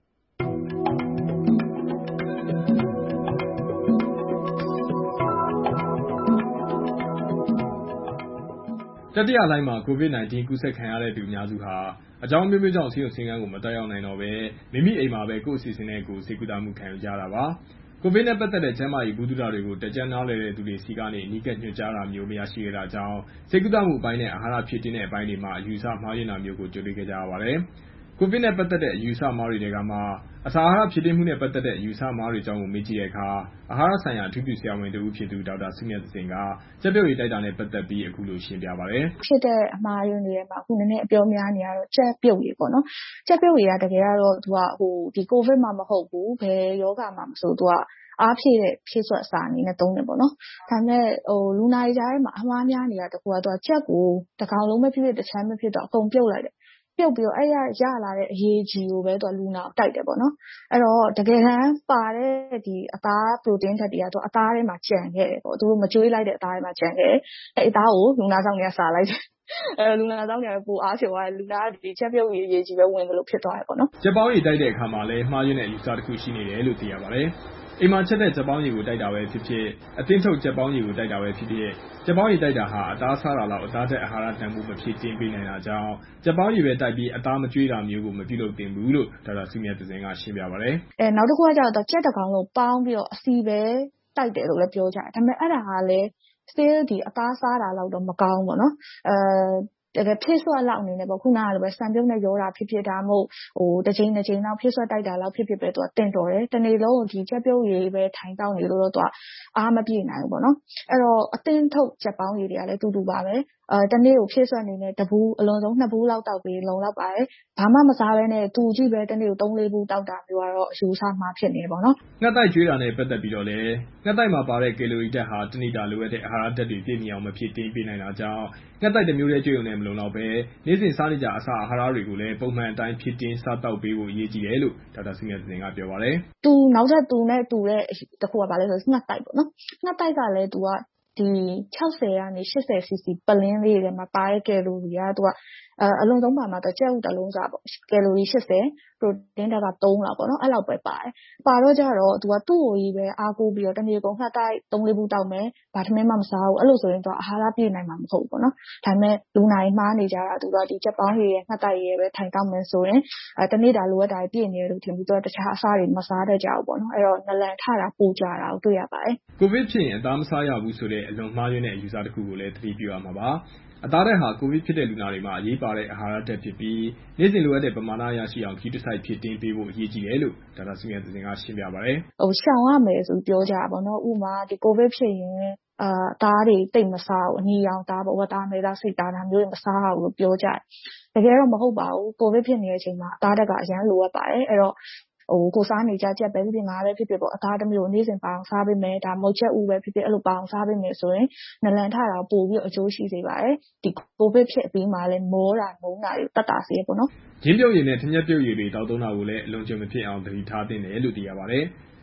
တတိယလှိုင်းမှာ COVID-19 ကူးစက်ခံရတဲ့သူအများစုဟာအကြောင်းမျိုးမျိုးကြောင့်ဆေးရုံဆေးခန်းကိုမတက်ရောက်နိုင်တော့ဘဲမိမိအိမ်မှာပဲကိုယ့်အစီအစဉ်နဲ့ကိုယ်ဆေးကုသမှုခံယူကြတာပါ။ ကိုဗစ်နဲ့ပတ်သက်တဲ့ကျန်းမာရေးဘူးတူတာတွေကိုတကြံနားလည်တဲ့သူတွေစီကနေအနီးကပ်ညွှန်ကြားတာမျိုးမရရှိခဲ့တာကြောင့်ဆေးကုသမှုအပိုင်းနဲ့အာဟာရဖြည့်တင်းတဲ့အပိုင်းတွေမှာအယူအဆမှားယွင်းတာမျိုးကိုကြုံတွေ့ခဲ့ကြရပါတယ်။ ကိုဗစ်နဲ့ပတ်သက်တဲ့အယူအဆမှားတွေထဲကမှအစာအာဟာရဖြည့်တင်းမှုနဲ့ပတ်သက်တဲ့အယူအဆမှားတွေအကြောင်းကိုမေးကြည့်တဲ့အခါအာဟာရဆိုင်ရာအထူးပြုဆရာဝန်တဦးဖြစ်သူဒေါက်တာစုမြတ်သဇင်ကကြက်ပြုတ်ရည်တိုက်တာနဲ့ပတ်သက်ပြီးအခုလိုရှင်းပြပါတယ်။ဖြစ်တဲ့အမှားယွင်းတွေထဲမှာအခုနည်းနည်းအပြောများနေရတော့ကြက်ပြုတ်ရည်ပေါ့နော်။ကြက်ပြုတ်ရည်ကတကယ်ကတော့သူကဒီကိုဗစ်မှာမဟုတ်ဘူးဘယ်ယောဂမှာမဆိုသူကအားဖြည့်တဲ့ဖြည့်စွက်အစာအနေနဲ့သုံးတယ်ပေါ့နော်။ဒါပေမဲ့လူနာတွေကြားထဲမှာအမှားများနေတာတခုကသူကကြက်ကိုတကောင်လုံးပဲဖြစ်ဖြစ်တစ်ချမ်းပဲဖြစ်တော့အကုန်ပြုတ်လိုက်တယ်။ပြုတ်ပြီးတော့အဲ့ရလာတဲ့အရေးကြီးကိုပဲသူကလူနာကိုတိုက်တယ်ပေါ့နော်။အဲ့တော့တကယ်တမ်းပါတဲ့ဒီအသားပရိုတင်းဓာတ်တွေကသူအသားထဲမှာကျန်ခဲ့တယ်ပေါ့။သူတို့မကျွေးလိုက်တဲ့အသားထဲမှာကျန်ခဲ့တယ်။အဲ့အသားကိုလူနာဆောင်တွေကစားလိုက်တယ်။လူနာဆောင်တွေကပူအားချင်သွားတယ်လူနာကဒီချက်ပြုတ်ရည်ကြီးပဲဝင်တယ်လို့ဖြစ်သွားတယ်ပေါ့နော်။ကြက်ပေါင်းရည်တိုက်တဲ့အခါမှာလည်းမှားယွင်းတဲ့အယူအဆတစ်ခုရှိနေတယ်လို့သိရပါတယ်။အိမ်မှာချက်တဲ့ကြက်ပေါင်းရည်ကိုတိုက်တာပဲဖြစ်ဖြစ်အသင်းထုတ်ကြက်ပေါင်းရည်ကိုတိုက်တာပဲဖြစ်ဖြစ်ကြက်ပေါင်းရည်တိုက်တာဟာအသားစားတာလောက်အသားဓာတ်အာဟာရတန်ဖိုးမဖြည့်တင်းပေးနိုင်တာကြောင့်ကြက်ပေါင်းရည်ပဲတိုက်ပြီးအသားမကျွေးတာမျိုးကိုမပြုလုပ်သင့်ဘူးလို့ဒေါက်တာစုမြတ်သဇင်ကရှင်းပြပါတယ်။နောက်တစ်ခုကကျတော့ကြက်တကောင်လုံးပေါင်းပြီးတော့အစီပဲတိုက်တယ်လို့လည်းပြောကြတယ်။ဒါပေမဲ့အဲ့ဒါဟာလည်း still ဒီအသားစားတာလောက်တော့မကောင်းဘူးပေါ့နော်။တကယ်ဖြည့်စွက်လောက်အနေနဲ့ပေါ့ခုနကလိုပဲစံပြုတ်နဲ့ရောတာဖြစ်ဖြစ်ဒါမှမဟုတ်တစ်ချိန်လောက်ဖြည့်စွက်တိုက်တာလောက်ဖြစ်ဖြစ်ပဲသူကတင်တော်တယ်တနေ့လုံးဒီချက်ပြုတ်ရည်ပဲထိုင်တောက်နေလို့တော့သူကအားမပြည့်နိုင်ဘူးပေါ့နော်အဲ့တော့အသင်းထုတ်ချက်ပေါင်းရည်တွေကလည်းတူတူပါပဲတနေ့ကိုဖြည့်စွက်နေနဲ့တဘူးအလုံးစုံ2ဘူးလောက်တောက်ပြီးလုံလောက်ပါတယ်ဘာမှမစားဘဲနဲ့တူကြည့်ပဲတနေ့ကို3-4ဘူးတောက်တာမျိုးကတော့အယူအဆမှားဖြစ်နေပေါ့နော်ငှက်တိုက်ကျွေးတာနဲ့ပတ်သက်ပြီးတော့လည်းငှက်တိုက်မှာပါတဲ့ကီလိုရီဓာတ်ဟာတနေ့တာလိုအပ်တဲ့အာဟာရဓာတ်တွေပြည့်မီအောင်မဖြည့်တင်းပေးနိုင်တာကြောင့်ငှက်တိုက်တစ်မျိုးတည်းကျွေးုံနဲ့မလုံလောက်ပဲနေ့စဉ်စားနေကြအစာအာဟာရတွေကိုလည်းပုံမှန်အတိုင်းဖြည့်တင်းစားတောက်ပေးဖို့အရေးကြီးတယ်လို့ဒေါက်တာစုမြတ်သဇင်ကပြောပါတယ်သူနောက်ထပ်သူနဲ့တူတဲ့တစ်ခုကဘာလဲဆိုငှက်တိုက်ပေါ့နော်ငှက်တိုက်ကလည်းသူကဒီ60ကနေ80 cc ပလင်းလေးတွေမှာပါတဲ့ကီလိုရီကသူကအလုံးစုံပါမှာတော့ကြက်ဥတစ်လုံးစားပေါ့ကီလိုရီ80 protein ဓာတ်က3လောက်ပေါ့နော်အဲ့လောက်ပဲပါတယ်ပါတော့ကြတော့သူကသူ့ကိုကြီးပဲအားကိုးပြီးတော့တနေ့ကုန်ငှက်တိုက်3-4ဘူးတောက်မယ်ဘာထမင်းမှမစားဘူးအဲ့လိုဆိုရင်သူကအာဟာရပြည့်နိုင်မှာမဟုတ်ဘူးပေါ့နော်ဒါပေမဲ့လူနာတွေမှားနေကြတာသူကဒီချက်ပေါင်းရည်ရဲ့ငှက်တိုက်ရည်ပဲထိုင်တောက်မယ်ဆိုရင်တနေ့တာလိုအပ်တာပြည့်နေတယ်လို့ထင်ပြီးတော့တခြားအစားတွေမစားတတ်ကြဘူးပေါ့နော်အဲ့တော့နလန်ထတာပူကြတာကိုတွေ့ရပါတယ်ကိုဗစ်ဖြစ်ရင်အသားမစားရဘူးဆိုတဲ့အလွန်မှားယွင်းတဲ့အယူအဆတစ်ခုကိုလည်းသတိပြုရမှာပါအသားဓာတ်ဟာကိုဗစ်ဖြစ်တဲ့လူနာတွေမှာအရေးပါတဲ့အာဟာရဓာတ်ဖြစ်ပြီးနေ့စဉ်လိုအပ်တဲ့ပမာဏရရှိအောင်ခီးတစိုက်ဖြစ်တင်းပေးဖို့အရေးကြီးတယ်လို့ဒေါက်တာစုမြတ်သဇင်ကရှင်းပြပါတယ်ရှောင်ရမယ်ဆိုပြောကြတာပေါ့နော်ဥပမာဒီကိုဗစ်ဖြစ်ရင်သားတွေတိတ်မစားဘူးအနီရောင်သားပေါ့ဝတ်သားမဲသားစိတ်သားမျိုးတွေမစားဘူးလို့ပြောကြတယ်တကယ်တော့မဟုတ်ပါဘူးကိုဗစ်ဖြစ်နေတဲ့အချိန်မှာအသားဓာတ်ကအရန်လိုအပ်ပါတယ်အဲ့တော့ကိုစားနေကြချက်ပဲဖြစ်ဖြစ်ငါပဲဖြစ်ဖြစ်ပေါ့အသားတစ်မျိုးနေ့စဉ်ပအောင်စားပေးမယ်ဒါမဟုတ်ချက်ဥပဲဖြစ်ဖြစ်အဲ့လိုပအောင်စားပေးမယ်ဆိုရင်နလန်ထတာပို့ပြီးအကျိုးရှိစေပါတယ်ဒီကိုဗစ်ဖြစ်ပြီးမှလည်းမောတာမုန်းတာတွေတတ်တာစေပေါ့နော်ရင်းပြုတ်ရည်နဲ့ထညက်ပြုတ်ရည်တွေတောက်သုံးတာကိုလည်းအလွန်ကျွံမဖြစ်အောင်သတိထားသင့်တယ်လို့သိရပါတယ်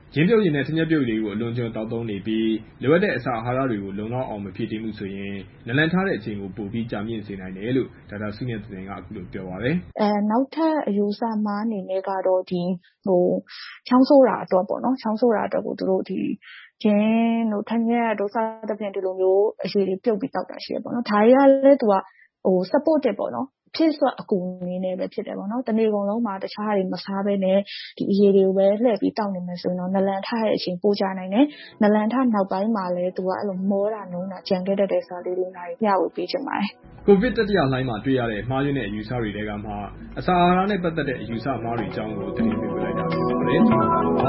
ဂျင်းပြုတ်ရည်နဲ့ထင်းချက်ပြုတ်ရည်တွေကိုအလွန်ကျွံတောက်သုံးနေပြီးလိုအပ်တဲ့အစာအာဟာရတွေကိုလုံလောက်အောင်မဖြည့်တင်းမှုဆိုရင်နလန်ထားတဲ့အချိန်ကိုပိုပြီးကြာမြင့်စေနိုင်တယ်လို့ဒေါက်တာစုမြတ်တင်ကအခုလိုပြောပါတယ်။နောက်ထပ်အယူအဆမှားအနေနဲ့ကတော့ချောင်းဆိုးတာအတွက်ပေါ့နော်။ချောင်းဆိုးတာအတွက်ကိုသူတို့ဂျင်းတို့ထန်းချက်တို့စသဖြင့်ဒီလိုမျိုးအရည်တွေပြုတ်ပြီးတောက်တာရှိတယ်ပေါ့နော်။ဒါတွေကလည်းသူကsupported ပေါ့နော်။ဖြည့်စွက်အကူအနေနဲ့ပဲဖြစ်တယ်ပေါ့နော်။တနေ့ကုန်လုံးမှာတခြားတွေမစားဘဲနဲ့ဒီအရည်တွေကိုပဲလှည့်ပြီးတောက်နေမယ်ဆိုရင်တော့နလန်ထတဲ့အချိန်ပိုကြာနိုင်တယ်။နလန်ထနောက်ပိုင်းမှာလည်းသူကအဲ့လိုမောတာနုံးတာကြံခဲ့တတ်တဲ့ဆိုတာလေးတွေမျှဝေပေးချင်ပါတယ်။ကိုဗစ်တတိယလှိုင်းမှာတွေ့ရတဲ့မှားယွင်းတဲ့အယူအဆတွေထဲကမှအစာအာဟာရနဲ့ပတ်သက်တဲ့အယူအဆမှားတွေအကြောင်းကိုသတင်းပေးလိုက်တာဖြစ်ပါတယ်။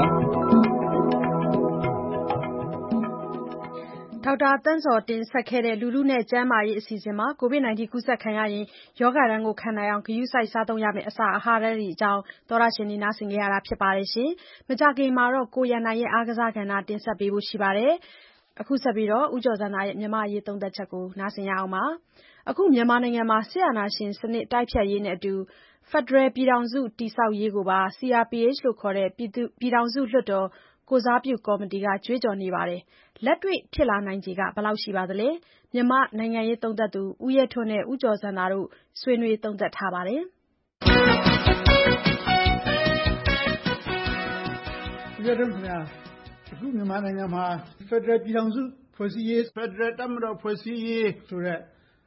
ဒေါက်တာသန်းဇော်တင်ဆက်ခဲ့တဲ့လူထုနဲ့ကျန်းမာရေးအစီအစဉ်မှာ COVID-19 ကူးစက်ခံရရင်ရောဂါဒဏ်ခံနိုင်အောင်ဂရုစိုက်စားသုံးရမယ့်အစာအာဟာရတွေအကြောင်းသောတရှင်တွေနားဆင်ခဲ့ရတာဖြစ်ပါတယ်။မကြာခင်မှာတော့ကိုရန်နိုင်ရဲ့အားကစားကဏ္ဍတင်ဆက်ပေးဖို့ရှိပါတယ်။အခုဆက်ပြီးဦးကျော်ဇံသာရဲ့မြန်မာ့အရေးသုံးသပ်ချက်ကိုနားဆင်ရအောင်ပါ။အခုမြန်မာနိုင်ငံမှာစစ်အာဏာရှင်စနစ်တိုက်ဖျက်ရေးနဲ့အတူဖက်ဒရယ်ပြည်ထောင်စုတည်ဆောက်ရေးကိုပါ CRPH လို့ခေါ်တဲ့ပြည်ထောင်စုလွှတ်တော်ကိုယ်စားပြုကော်မတီကကြွေးကြော်နေပါတယ်။လက်တွေ့ဖြစ်လာနိုင်ခြေကဘယ်လောက်ရှိပါသလဲ။မြန်မာနိုင်ငံရေးသုံးသပ်သူဦးရဲထွန်းနဲ့ဦးကျော်ဇံသာတို့ဆွေးနွေးသုံးသပ်ထားပါတယ်။ဦးရဲထွန်းခင်ဗျာအခုမြန်မာနိုင်ငံမှာဖက်ဒရယ်ပြည်ထောင်စုဖွဲ့စည်းရေးဖက်ဒရယ်တပ်မတော်ဖွဲ့စည်းရေးဆိုတဲ့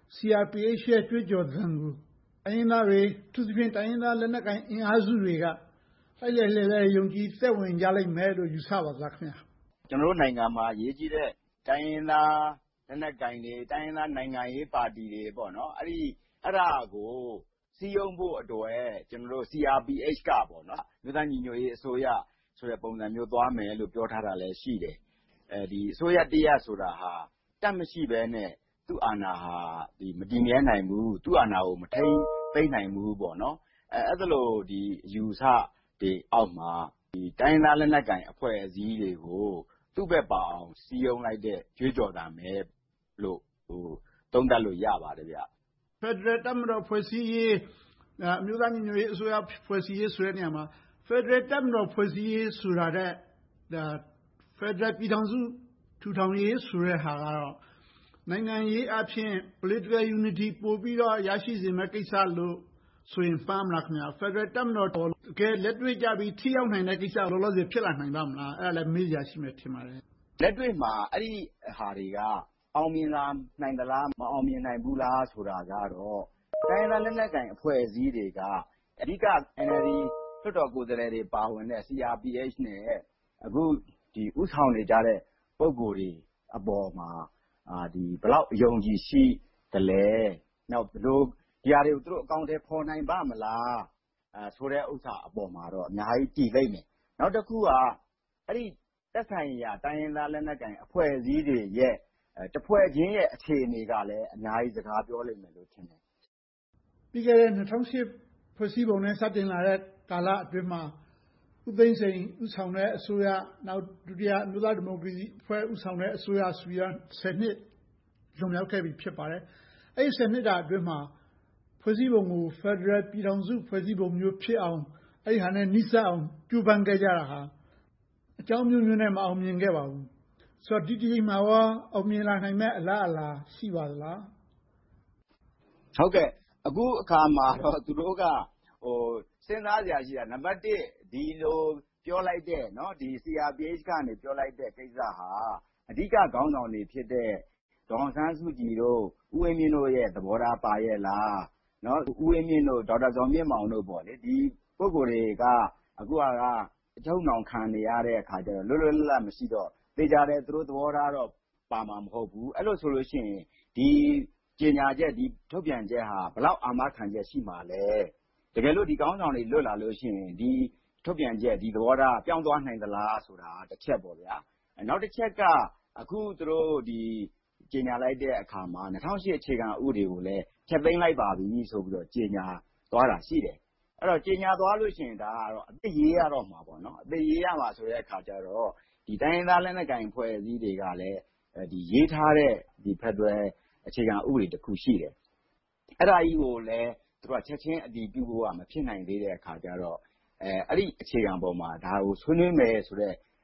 CRPH ရဲ့ကြွေးကြော်သံကိုတိုင်းရင်းသားတွေသူသဖြင့်တိုင်းရင်းသားလက်နက်ကိုင်အင်အားစုတွေကလှိုက်လှဲယုံကြည်သက်ဝင်ကြလိမ့်မယ်လို့ယူဆပါသလားခင်ဗျာကျွန်တော်တို့နိုင်ငံမှာအရေးကြီးတဲ့တိုင်းရင်းသားလက်နက်ကိုင်တွေတိုင်းရင်းသားနိုင်ငံရေးပါတီတွေပေါ့နော်အဲ့ဒါကိုစီယုံဖို့အတွက်ကျွန်တော်တို့ CRPH ကပေါ့နော်မြို့သားညီညွတ်ရေးအစိုးရဆိုတဲ့ပုံစံမျိုးသွားမယ်လို့ပြောထားတာလည်းရှိတယ်ဒီအစိုးရတရက်ဆိုတာဟာတက်မရှိဘဲနဲ့သူ့အာဏာဟာမတည်မြဲနိုင်ဘူးသူ့အာဏာကိုမထိန်းသိမ်းနိုင်ဘူးပေါ့နော်အဲ့ဒါလို့ယူဆတွေအောက်မှာတိုင်းရင်းသားလက်နက်ကိုင်အဖွဲ့အစည်းတွေကိုသူ့ဘက်ပါအောင်စီယုံလိုက်တဲ့ကြွေးကြော်တာမယ်လို့သုံးသပ်လို့ရပါတယ်ဗျဖက်ဒရယ်တပ်မတော်ဖွဲ့စည်းရေးအမျိုးသားညီညွတ်ရေးအစိုးရဖွဲ့စည်းရေးဆိုတဲ့နေရာမှာဖက်ဒရယ်တပ်မတော်ဖွဲ့စည်းရေးဆိုတာတဲ့ဖက်ဒရယ်ပြည်ထောင်စုထူထောင်ရေးဆိုတဲ့ဟာကတော့နိုင်ငံရေးအပြင် political unity ပို့ပြီးတော့ရရှိစေမယ့်ကိစ္စလို့ဆိုရင်ပါမလားခင်ဗျာဖက်ဒရယ်တပ်မတော်တကယ်လက်တွေ့ကြပြီးထိရောက်နိုင်တဲ့ကိစ္စလောလောဆယ်ဖြစ်လာနိုင်ပါမလားအဲ့ဒါလည်းမေးစရာရှိမယ်ထင်ပါတယ်လက်တွေ့မှာအဲ့ဒီဟာတွေကအောင်မြင်လာနိုင်သလားမအောင်မြင်နိုင်ဘူးလားဆိုတာကတော့တိုင်းရင်းသားလက်နက်ကိုင်အဖွဲ့အစည်းတွေကအဓိက NLD လွှတ်တော်ကိုယ်စားလှယ်တွေပါဝင်တဲ့ CRPH နဲ့အခုဥဆောင်နေကြတဲ့ပုဂ္ဂိုလ်တွေအပေါ်မှာဘယ်လောက်အယုံကြည်ရှိသလဲနောက်ဘယ်လိုဒီဟာတွေကိုသူတို့အကောင့်ထဲပေါ်နိုင်ပါမလားဆိုတဲ့ဥစ္စာအပေါ်မှာတော့အများကြီးတည်လိမ့်မယ်နောက်တစ်ခုကအဲ့ဒီသက်ဆိုင်ရာတိုင်းရင်းသားလက်နက်ကိုင်အဖွဲ့အစည်းတွေရဲ့တစ်ဖွဲ့ချင်းရဲ့အခြေအနေကလည်းအများကြီးစကားပြောလိမ့်မယ်လို့ထင်တယ်ပြီးခဲ့တဲ့2008ဖွဲ့စည်းပုံနဲ့စတင်လာတဲ့ကာလအတွင်းမှာဦးသိန်းစိန်ဦးဆောင်တဲ့အစိုးရနောက်ဒုတိယအမျိုးသားဒီမိုကရေစီအဖွဲ့ဦးဆောင်တဲ့အစိုးရဆိုပြီးတော့10နှစ်လွန်မြောက်ခဲ့ပြီဖြစ်ပါတယ်အဲ့ဒီ10နှစ်တာအတွင်းမှာဖွဲ့စည်းပုံကိုဖက်ဒရယ်ပြည်ထောင်စုဖွဲ့စည်းပုံမျိုးဖြစ်အောင်အဲ့ဒီဟာနဲ့နှိစက်အောင်ကြိုးပမ်းခဲ့ကြတာဟာအကြောင်းမျိုးမျိုးနဲ့မအောင်မြင်ခဲ့ပါဘူးဆိုတော့ဒီကြိမ်မှာရောအောင်မြင်လာနိုင်မဲ့အလားအလာရှိပါသလားဟုတ်ကဲ့အခုအခါမှာတော့သူတို့ကစဉ်းစားစရာရှိတာနံပါတ်1ဒီလိုပြောလိုက်တဲ့เนาะဒီ CRPH ကနေပြောလိုက်တဲ့ကိစ္စဟာအဓိကခေါင်းဆောင်တွေဖြစ်တဲ့ဒေါ်အောင်ဆန်းစုကြည်တို့ဦးဝင်းမြင့်တို့ရဲ့သဘောထားပါရဲ့လားเนาะဦးဝင်းမြင့်တို့ဒေါက်တာဇော်မြင့်မောင်တို့ပေါ့လေဒီပုဂ္ဂိုလ်တွေကအခုကအကျုံးအောင်ခံနေရတဲ့အခါကျတော့လွတ်လွတ်လပ်လပ်မရှိတော့သိကြတယ်သူတို့သဘောထားတော့ပါမှာမဟုတ်ဘူးအဲ့လိုဆိုလို့ရှိရင်ဒီကြေညာချက်ဒီထုတ်ပြန်ချက်ဟာဘလောက်အာမခံချက်ရှိမှာလဲတကယ်လို့ဒီကောင်းဆောင်တွေလွတ်လာလို့ရှိရင်ဒီထုတ်ပြန်ချက်ဒီသဘောထားပြောင်းသွားနိုင်သလားဆိုတာတစ်ချက်ပေါ့ဗျာနောက်တစ်ချက်ကအခုသူတို့ဒီကြေညာလိုက်တဲ့အခါမှာ2008အခြေခံဥပဒေကိုလည်းဖျက်သိမ်းလိုက်ပါပြီဆိုပြီးတော့ကြေညာသွားတာရှိတယ်အဲ့တော့ကြေညာသွားလို့ရှိရင်ဒါကတော့အသက်ရေးရတော့မှာပေါ့နော်အသက်ရေးရမှာဆိုတဲ့အခါကျတော့ဒီတိုင်းရင်းသားလက်နက်ကိုင်ဖွဲ့အစည်းတွေကလည်းဒီရေးထားတဲ့ဒီဖက်ဒရယ်အခြေခံဥပဒေတစ်ခုရှိတယ်အဲ့ဒါကြီးကိုလည်းသူကချက်ချင်းအတည်ပြုဖို့ကမဖြစ်နိုင်သေးတဲ့အခါကျတော့အဲ့ဒီအခြေခံပေါ်မှာဒါကိုဆွေးနွေးမယ်ဆိုတဲ့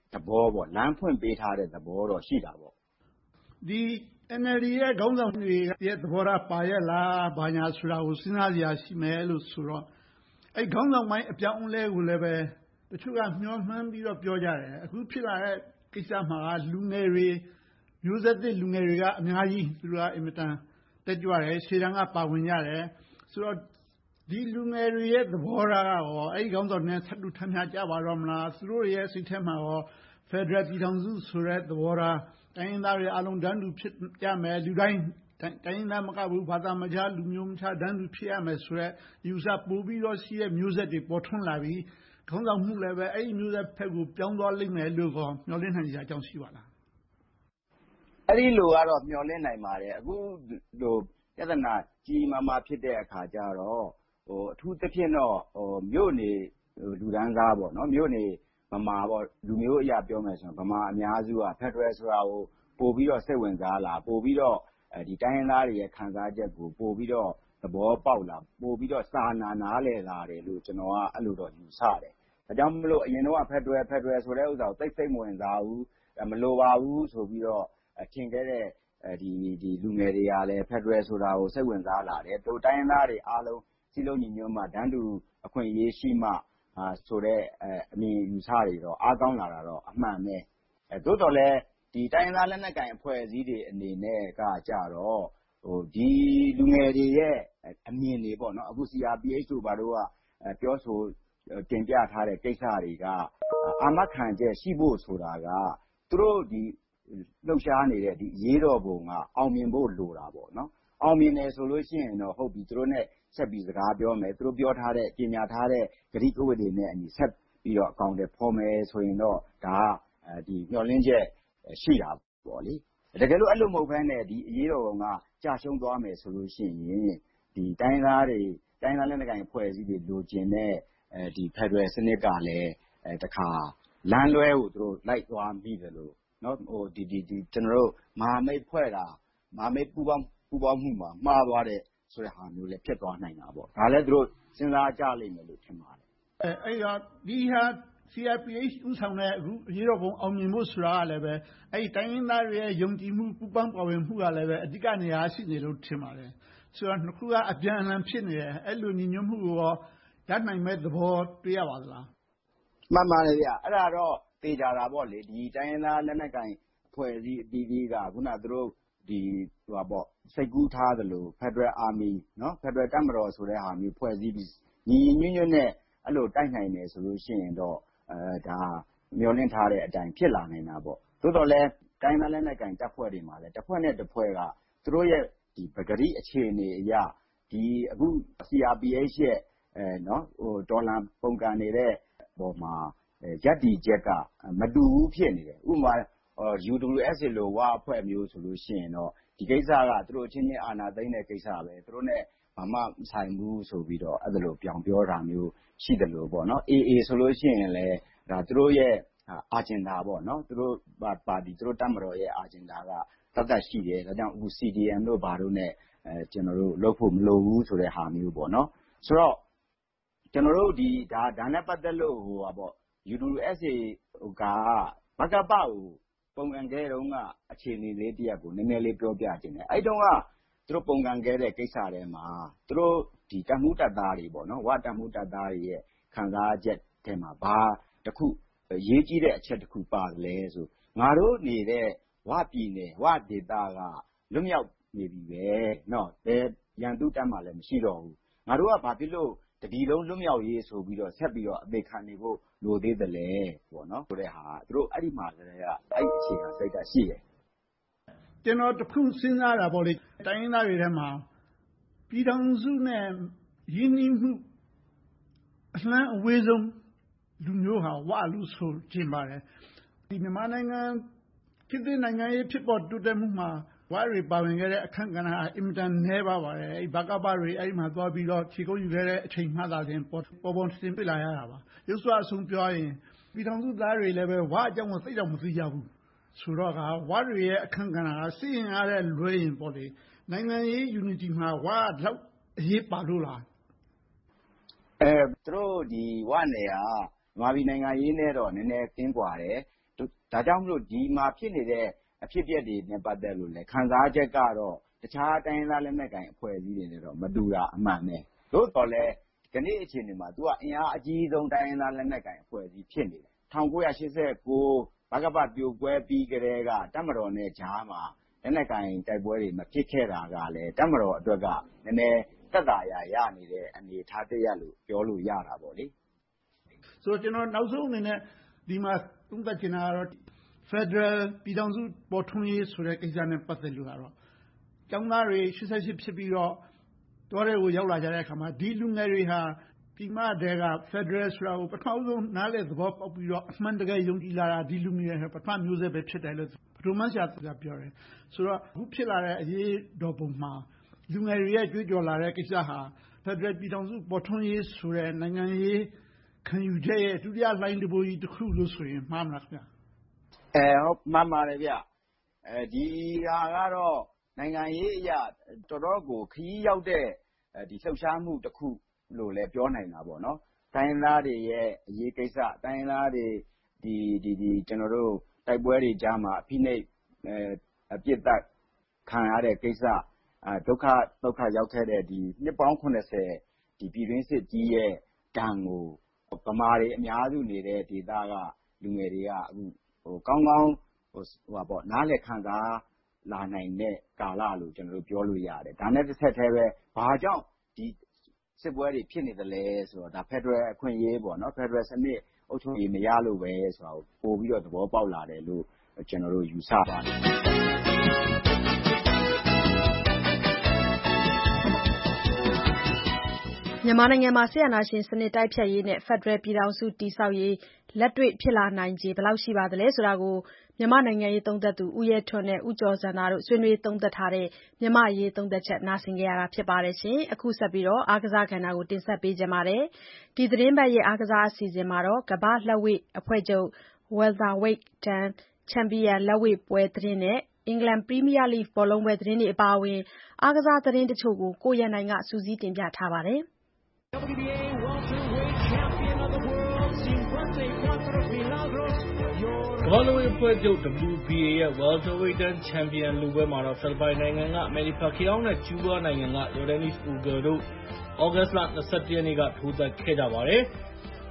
သဘောပေါ့လမ်းဖွင့်ပေးထားတဲ့သဘောတော့ရှိတာပေါ့ဒီ NLD ရဲ့ခေါင်းဆောင်တွေရဲ့သဘောထားပါရဲ့လားဘာညာဆိုတာကိုစဉ်းစားစရာရှိမယ်လို့ဆိုတော့အဲ့ခေါင်းဆောင်ပိုင်းအပြောင်းအလဲကိုလည်းပဲတချို့ကမျှော်မှန်းပြီးတော့ပြောကြတယ်အခုဖြစ်လာတဲ့ကိစ္စမှာကလူငယ်တွေမျိုးဆက်သစ်လူငယ်တွေကအများကြီးသူတို့ကအင်မတန်တက်ကြွတယ်ရှေ့တန်းကပါဝင်ကြတယ်ဆိုတော့ဒီလူငယ်တွေရဲ့သဘောထားကရောအဲ့ဒီခေါင်းဆောင်တွေနဲ့ဆက်တူထမ်းမြကြပါတော့မလားသူတို့ရဲ့စိတ်ထဲမှာရော Federal ပြည်ထောင်စုဆိုတဲ့သဘောထားတိုင်းရင်းသားတွေအလုံးတန်းတူဖြစ်ကြမယ်လူတိုင်းတိုင်းရင်းသားမကဘူးဘာသာမခြားလူမျိုးမခြားတန်းတူဖြစ်ရမယ်ဆိုတဲ့ယူဆပို့ပြီးတော့ရှိတဲ့မျိုးဆက်တွေပေါ်ထွန်းလာပြီးခေါင်းဆောင်မှုလည်းပဲအဲ့ဒီမျိုးဆက်ဖက်ကိုပြောင်းသွားလိမ့်မယ်လို့မျှော်လင့်နိုင်ကြအကြောင်းရှိပါလားအဲ့ဒီလိုကတော့မျှော်လင့်နိုင်ပါတယ်အခုလိုပြဿနာကြီးမားမားဖြစ်တဲ့အခါကျတော့အထူးသဖြင့်တော့မြို့နေလူဒန်းစားပေါ့နော်မြို့နေဗမာပေါ့လူမျိုးအရာပြောမယ်ဆိုရင်ဗမာအများစုက Federal ဆိုတာကိုပို့ပြီးတော့စိတ်ဝင်စားလာပို့ပြီးတော့ဒီတိုင်းရင်းသားတွေရဲ့ခံစားချက်ကိုပို့ပြီးတော့သဘောပေါက်လာပို့ပြီးတော့စာနားလည်လာတယ်လို့ကျွန်တော်ကအဲ့လိုတော့ယူဆတယ်ဒါကြောင့်မလို့အရင်တော့ Federal ဆိုတဲ့ဥစ္စာကိုစိတ်မဝင်စားဘူးမလိုပါဘူးဆိုပြီးတော့ထင်ခဲ့တဲ့ဒီလူငယ်တွေကလည်း Federal ဆိုတာကိုစိတ်ဝင်စားလာတယ်တို့တိုင်းရင်းသားတွေအားလုံးစီလုံးညီညွတ်မှတန်းတူအခွင့်အရေးရှိမှဆိုတဲ့အမြင်ယူဆတွေတော့အားကောင်းလာတာတော့အမှန်ပဲသို့တော်လည်းဒီတိုင်းရင်းသားလက်နက်ကိုင်အဖွဲ့အစည်းတွေအနေနဲ့ကကြတော့ဒီလူငယ်တွေရဲ့အမြင်တွေပေါ့နော်အခု CRPH တို့ဘာတို့ကပြောဆိုတင်ပြထားတဲ့ကိစ္စတွေကအာမခံချက်ရှိဖို့ဆိုတာကသူတို့ဒီလှုပ်ရှားနေတဲ့ဒီအရေးတော်ပုံကအောင်မြင်ဖို့လိုတာပေါ့နော်အောင်မြင်တယ်ဆိုလို့ရှိရင်တော့ဟုတ်ပြီသူတို့နဲ့ဆက်ပြီးစကားပြောမယ်သူတို့ပြောထားတဲ့ပြင်ညာထားတဲ့ဂရိကဝတ်တွေနဲ့အညီဆက်ပြီးတော့အကောင့်တွေဖော်မယ်ဆိုရင်တော့ဒါဒီမျှော်လင့်ချက်ရှိတာပေါ့လေတကယ်လို့အဲ့လိုမဟုတ်ဘဲနဲ့ဒီအရေးတော်ပုံကကြာရှုံးသွားမယ်ဆိုလို့ရှိရင်ဒီတိုင်းသားလက်နက်ကိုင်အဖွဲ့အစည်းတွေလိုချင်တဲ့ဒီ Federal စနစ်ကလည်းတခါလမ်းလွဲကိုသူတို့လိုက်သွားမိတယ်လို့နော်ဒီကျွန်တော်တို့မဟာမိတ်ဖွဲ့တာမဟာမိတ်ပူပေါင်းမှုမှာမှားသွားတဲ့ဆိုတဲ့ဟာမျိုးလည်းဖြစ်သွားနိုင်တာပေါ့ဒါလည်းသူတို့စဉ်းစားကြလိမ့်မယ်လို့ထင်ပါတယ်အဲ့တော့ဒီဟာ CRPH ဥဆောင်တဲ့အခုအရေးတော်ပုံအောင်မြင်ဖို့ဆိုတာကလည်းပဲအဲ့ဒီတိုင်းရင်းသားတွေရဲ့ယုံကြည်မှုပူပေါင်းပါဝင်မှုကလည်းပဲအဓိကနေရာရှိနေလို့ထင်ပါတယ်ဆိုတော့နှစ်ခုကအပြန်အလှန်ဖြစ်နေတယ်အဲ့လိုညီညွတ်မှုကိုရောရနိုင်မဲ့သဘောတွေ့ရပါသလားမှန်ပါတယ်ဗျအဲ့ဒါတော့သိကြတာပေါ့လေဒီတိုင်းရင်းသားလက်နက်ကိုင်အဖွဲ့အစည်းအသီးသီးကခုနသူတို့ဒီဟိုပါပေါ့စိတ်ကူးထားသလို Federal Army နော် Federal တပ်မတော်ဆိုတဲ့ဟာမျိုးဖွဲ့စည်းပြီးညီညွတ်နဲ့အဲ့လိုတိုက်နိုင်တယ်ဆိုလို့ရှိရင်တော့ဒါမျောလင့်ထားတဲ့အတိုင်းဖြစ်လာနေတာပေါ့သို့တော်လည်းတိုင်းသားလက်နက်ကိုင်တပ်ဖွဲ့တွေမှာလည်းတစ်ဖွဲ့နဲ့တစ်ဖွဲ့ကသူတို့ရဲ့ဒီပဂတိအခြေအနေအရဒီအခု CRPH ရဲ့နော်ဟိုဒေါ်လာပုံကန်နေတဲ့ပေါ်မှာရပ်တည်ချက်ကမတူဘူးဖြစ်နေတယ်ဥပမာUWSA လိုဝအဖွဲ့မျိုးဆိုလို့ရှိရင်တော့ဒီကိစ္စကသူတို့ချင်းချင်းအာဏာသိမ်းတဲ့ကိစ္စပဲသူတို့ ਨੇ ဘာမှမဆိုင်ဘူးဆိုပြီးတော့အဲ့ဒါလိုပြောင်းပြောတာမျိုးရှိတယ်လို့ပေါ့နော် AA ဆိုလို့ရှိရင်လည်းဒါသူတို့ရဲ့အာဂျင်ဒါပေါ့နော်သူတို့ပါတီသူတို့တပ်မတော်ရဲ့အာဂျင်ဒါကတတ်ရှိတယ်ဒါကြောင့်အခု CDM တို့ဘာတို့ ਨੇ ကျွန်တော်တို့လုပ်ဖို့မလိုဘူးဆိုတဲ့ဟာမျိုးပေါ့နော်ဆိုတော့ကျွန်တော်တို့ဒီဒါနဲ့ပတ်သက်လို့ဟိုပါပေါ့ UWSA ကဘကပကိုပုံကန်ခဲ့တုန်းကအခြေအနေလေးတရက်ကိုနည်းနည်းလေးပြောပြခြင်းတယ်အဲ့တုန်းကသူတို့ပုံကန်ခဲ့တဲ့ကိစ္စတွေမှာသူတို့ဒီတပ်မှုတပ်သားတွေပေါ့နော်ဝတပ်မှုတပ်သားတွေရဲ့ခံစားချက်ထဲမှာဘာတစ်ခုရေးကြီးတဲ့အချက်တစ်ခုပါတယ်လဲဆိုငါတို့နေတဲ့ဝပြည်နယ်ဝဒေသကလွတ်မြောက်နေပြီပဲเนาะဘယ်ရန်သူတပ်မှလည်းမရှိတော့ဘူးငါတို့ကဘာဖြစ်လို့တပြည်လုံးလွတ်မြောက်ရေးဆိုပြီးတော့ဆက်ပြီးတော့အသေးခံနေဖို့လိုသေးတယ်လေပေါ့နော်ဆိုတဲ့ဟာသူတို့အဲ့ဒီမှာလည်းအဲ့ဒီအခြေခံစိတ်ဓာတ်ရှိတယ်ကျွန်တော်တခုစဉ်းစားတာပေါ့လေတိုင်းရင်းသားတွေထဲမှာပြည်ထောင်စုနဲ့ရင်းနှီးမှုအလှမ်းအဝေးဆုံးလူမျိုးဟာဝလူဆိုခြင်းပါတယ်ဒီမြန်မာနိုင်ငံဖြစ်တဲ့နိုင်ငံရေးဖြစ်ပေါ်တိုးတက်မှုမှာဝါရီပါဝင်ခဲ့တဲ့အခန့်ကဏ္ဍအင်မတန်နည်းပါပါတယ်အဲ့ဘကပတွေအဲ့မှာသွားပြီးတော့ခြေကုပ်ယူခဲ့တဲ့အချိန်မှသာလျှင်ပေါ်တင်ပြလာရတာပါရုပ်စွာအဆုံးပြောရင်ပြည်ထောင်စုသားတွေလည်းပဲဝအကြောင်းကိုသိတော့မသိကြဘူးဆိုတော့ကဝါတွေရဲ့အခန့်ကဏ္ဍကသိရင်ရတဲ့လွဲရင်ပေါ့လေနိုင်ငံရေး unity မှာဝါတော့အရေးပါလို့လားသူတို့ဒီဝနယ်ကမြန်မာပြည်နိုင်ငံရေးနဲ့တော့နည်းနည်းကင်းကွာတယ်ဒါကြောင့်မလို့ဒီမှာဖြစ်နေတဲ့အဖြစ်အပျက်တွေနဲ့ပတ်သက်လို့လည်းခံစားချက်ကတော့တခြားတိုင်းရင်းသားလက်နက်ကိုင်အဖွဲ့အစည်းတွေနဲ့တော့မတူတာအမှန်ပဲ။သို့သော်လည်းဒီကနေ့အခြေအနေမှာသူကအင်အားအကြီးဆုံးတိုင်းရင်းသားလက်နက်ကိုင်အဖွဲ့အစည်းဖြစ်နေတယ်။1989 ဗကပ ပြိုကွဲပြီးကတည်းကတပ်မတော်နဲ့ကြားမှာလက်နက်ကိုင်တိုက်ပွဲတွေမဖြစ်ခဲ့တာကလည်းတပ်မတော်အတွက်ကနည်းနည်းသက်သာရာရနေတဲ့အနေအထားတရပ်လို့ပြောလို့ရတာပေါ့လေ။ဆိုတော့ကျွန်တော်နောက်ဆုံးအနေနဲ့ဒီမှာသုံးသပ်ချင်တာကတော့ Federal ပြည်ထောင်စုပေါ်ထွန်းရေးဆိုတဲ့ကိစ္စနဲ့ပတ်သက်လို့ကတော့ကျောင်းသားတွေ88ဖြစ်ပြီးတော့တောထဲကိုရောက်လာကြတဲ့အခါမှာဒီလူငယ်တွေဟာပြည်မတဲက Federal ဆိုတာကိုပထမဆုံးနားလည်သဘောပေါက်ပြီးတော့အမှန်တကယ်ယုံကြည်လာတာဒီလူငယ်တွေပထမမျိုးဆက်ပဲဖြစ်တယ်လို့ပထမဆရာကပြောတယ်ဆိုတော့အခုဖြစ်လာတဲ့အရေးတော်ပုံမှာလူငယ်တွေရဲ့ကြွေးကြော်လာတဲ့ကိစ္စဟာ Federal ပြည်ထောင်စုပေါ်ထွန်းရေးဆိုတဲ့နိုင်ငံရေးခံယူချက်ရဲ့ဒုတိယလှိုင်းတဘိုးကြီးတစ်ခုလို့ဆိုရင်မှားမလားခင်ဗျာဟုတ်မှန်ပါတယ်ဗျဒီဟာကတော့နိုင်ငံရေးအရာတော်တော်ကိုခရီးရောက်တဲ့ဒီလှုပ်ရှားမှုတစ်ခုလို့လည်းပြောနိုင်တာပေါ့နော်တိုင်းသားတွေရဲ့အရေးကိစ္စတိုင်းသားတွေဒီကျွန်တော်တို့တိုက်ပွဲတွေကြားမှာအဖိနှိပ်အပြစ်ဒဏ်ခံရတဲ့ကိစ္စဒုက္ခရောက်ခဲ့တဲ့ဒီနှစ်ပေါင်း80ဒီပြည်တွင်းစစ်ကြီးရဲ့ဒဏ်ကိုဗမာတွေအများစုနေတဲ့ဒေသကလူငယ်တွေကအခုကောင်းကောင်းပေါ့နားလည်ခံစားလာနိုင်တဲ့ကာလလို့ကျွန်တော်တို့ပြောလို့ရတယ်ဒါနဲ့တစ်ဆက်တည်းပဲဘာကြောင့်ဒီစစ်ပွဲတွေဖြစ်နေတယ်လဲဆိုတော့ဒါ Federal အခွင့်အရေးပေါ့နော် Federal စနစ်အုပ်ချုပ်ရေးမရလို့ပဲဆိုတာကိုပို့ပြီးတော့သဘောပေါက်လာတယ်လို့ကျွန်တော်တို့ယူဆပါတယ်မြန်မာနိုင်ငံမှာစစ်အာဏာရှင်စနစ်တိုက်ဖျက်ရေးနဲ့ဖက်ဒရယ်ပြည်ထောင်စုတည်ဆောက်ရေးလက်တွေ့ဖြစ်လာနိုင်ခြေဘယ်လောက်ရှိပါသလဲဆိုတာကိုမြန်မာနိုင်ငံရေးသုံးသပ်သူဦးရဲထွန်းနဲ့ဦးကျော်ဇံသာတို့ဆွေးနွေးသုံးသပ်ထားတဲ့မြန်မာ့ရေးသုံးသပ်ချက်နားဆင်ကြရတာဖြစ်ပါတယ်ရှင်။အခုဆက်ပြီးတော့အားကစားကဏ္ဍကိုတင်ဆက်ပေးကြပါမယ်။ဒီသတင်းပတ်ရဲ့အားကစားအစီအစဉ်မှာတော့ကမ္ဘာ့လက်ဝှေ့အဖွဲ့ချုပ် Welterweight တန်းချန်ပီယံလက်ဝှေ့ပွဲသတင်းနဲ့အင်္ဂလန်ပရီးမီးယားလိဂ်ဘောလုံးပွဲသတင်းတွေအပါအဝင်အားကစားသတင်းတချို့ကိုကိုရန်နိုင်ကစူးစီးတင်ပြထားပါတယ်။ WBA welterweight champion of the world, Deontay Cuatro Milagros. ကမ္ဘာ့လက်ဝှေ့အဖွဲ့ချုပ် WBA ရဲ့ welterweight တန်းချန်ပီယံလူပွဲမှာတော့ဖိလစ်ပိုင်နိုင်ငံက Manny Pacquiao နဲ့ကျူးဘားနိုင်ငံက Yordenis Ugur တို့သြဂုတ်လ 21 ရက်နေ့ကထိုးသတ်ခဲ့ကြပါတယ်။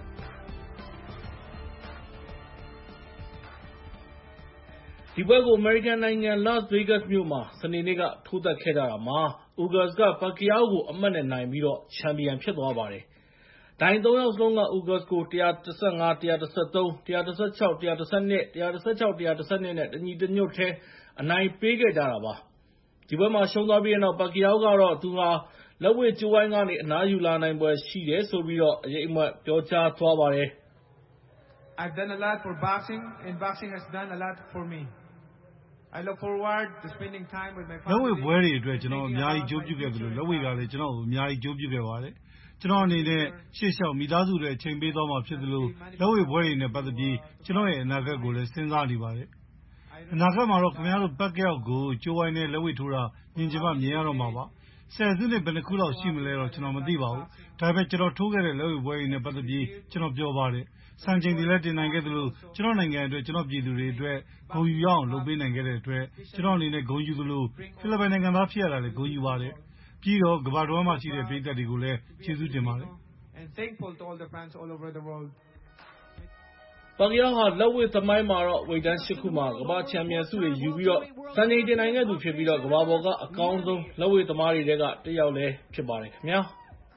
ဒီပွဲကိုအမေရိကန်နိုင်ငံ Las Vegas မြို့မှာစနေနေ့ကထိုးသတ်ခဲ့ကြတာမှာ Ugur က Pacquiao ကိုအမှတ်နဲ့နိုင်ပြီးတော့ချန်ပီယံဖြစ်သွားပါတယ်။ဒိုင် 3 ယောက်စလုံးက Ugur ကို 115, 113, 116, 112, 116, 112 နဲ့တညီတညွတ်တည်းအနိုင်ပေးခဲ့ကြတာပါ။ဒီပွဲမှာရှုံးသွားပြီးတဲ့နောက် Pacquiao ကတော့သူဟာလက်ဝှေ့ကြိုးဝိုင်းကနေအနားယူလာနိုင်ဖွယ်ရှိတယ်ဆိုပြီးတော့အရိပ်အမြွက်ပြောကြားသွားပါတယ်။ I've done a lot for boxing and boxing has done a lot for me. I look forward to spending time with my family. လက်ဝှေ့ပွဲတွေအတွက်ကျွန်တော်အများကြီးကြိုးပြုခဲ့သလိုလက်ဝှေ့ကလည်းကျွန်တော်အများကြီးကြိုးပြုခဲ့ပါတယ်။ကျွန်တော်အနေနဲ့ရှေ့လျှောက်မိသားစုတွေအချိန်ပေးသွားမှာဖြစ်သလိုလက်ဝှေ့ပွဲတွေနဲ့ပတ်သက်ပြီးကျွန်တော်ရဲ့အနာဂတ်ကိုလည်းစဉ်းစားနေပါတယ်။အနာဂတ်မှာတော့ခင်ဗျားတို့ပတ်ကရောက်ကိုကြိုးဝိုင်းနဲ့လက်ဝှေ့ထိုးတာမြင်ချင်မှမြင်ရတော့မှာပါ။ဆယ်စုနှစ်ဘယ်နှခုလောက်ရှိမလဲတော့ကျွန်တော်မသိပါဘူး။ဒါပေမဲ့ကျွန်တော်ထိုးခဲ့တဲ့လက်ဝှေ့ပွဲတွေနဲ့ပတ်သက်ပြီးကျွန်တော်ပြောပါတယ်။စံချိန်တွေလည်းတင်နိုင်ခဲ့သလိုကျွန်တော်နိုင်ငံအတွက်ကျွန်တော်ပြည်သူတွေအတွက်ဂုဏ်ယူရအောင်လုပ်ပေးနိုင်ခဲ့တဲ့အတွက်ကျွန်တော်အနေနဲ့ဂုဏ်ယူသလိုဖိလစ်ပိုင်နိုင်ငံသားဖြစ်ရတာလည်းဂုဏ်ယူပါတယ်။ပြီးတော့ကမ္ဘာတော်မှာရှိတဲ့ပြည်သက်တွေကိုလည်းကျေးဇူးတင်ပါတယ်။ And thankful to all the fans all over the world. Pacquiao ဟာလက်ဝှေ့သမိုင်းမှာတော့ဝေ့တန်း 8 ခုမှာကမ္ဘာ့ချန်ပီယံဆုတွေယူပြီးတော့စံချိန်တင်နိုင်ခဲ့သူဖြစ်ပြီးတော့ကမ္ဘာပေါ်ကအကောင်းဆုံးလက်ဝှေ့သမားတွေထဲကတစ်ယောက်လည်းဖြစ်ပါတယ်ခင်ဗျာ။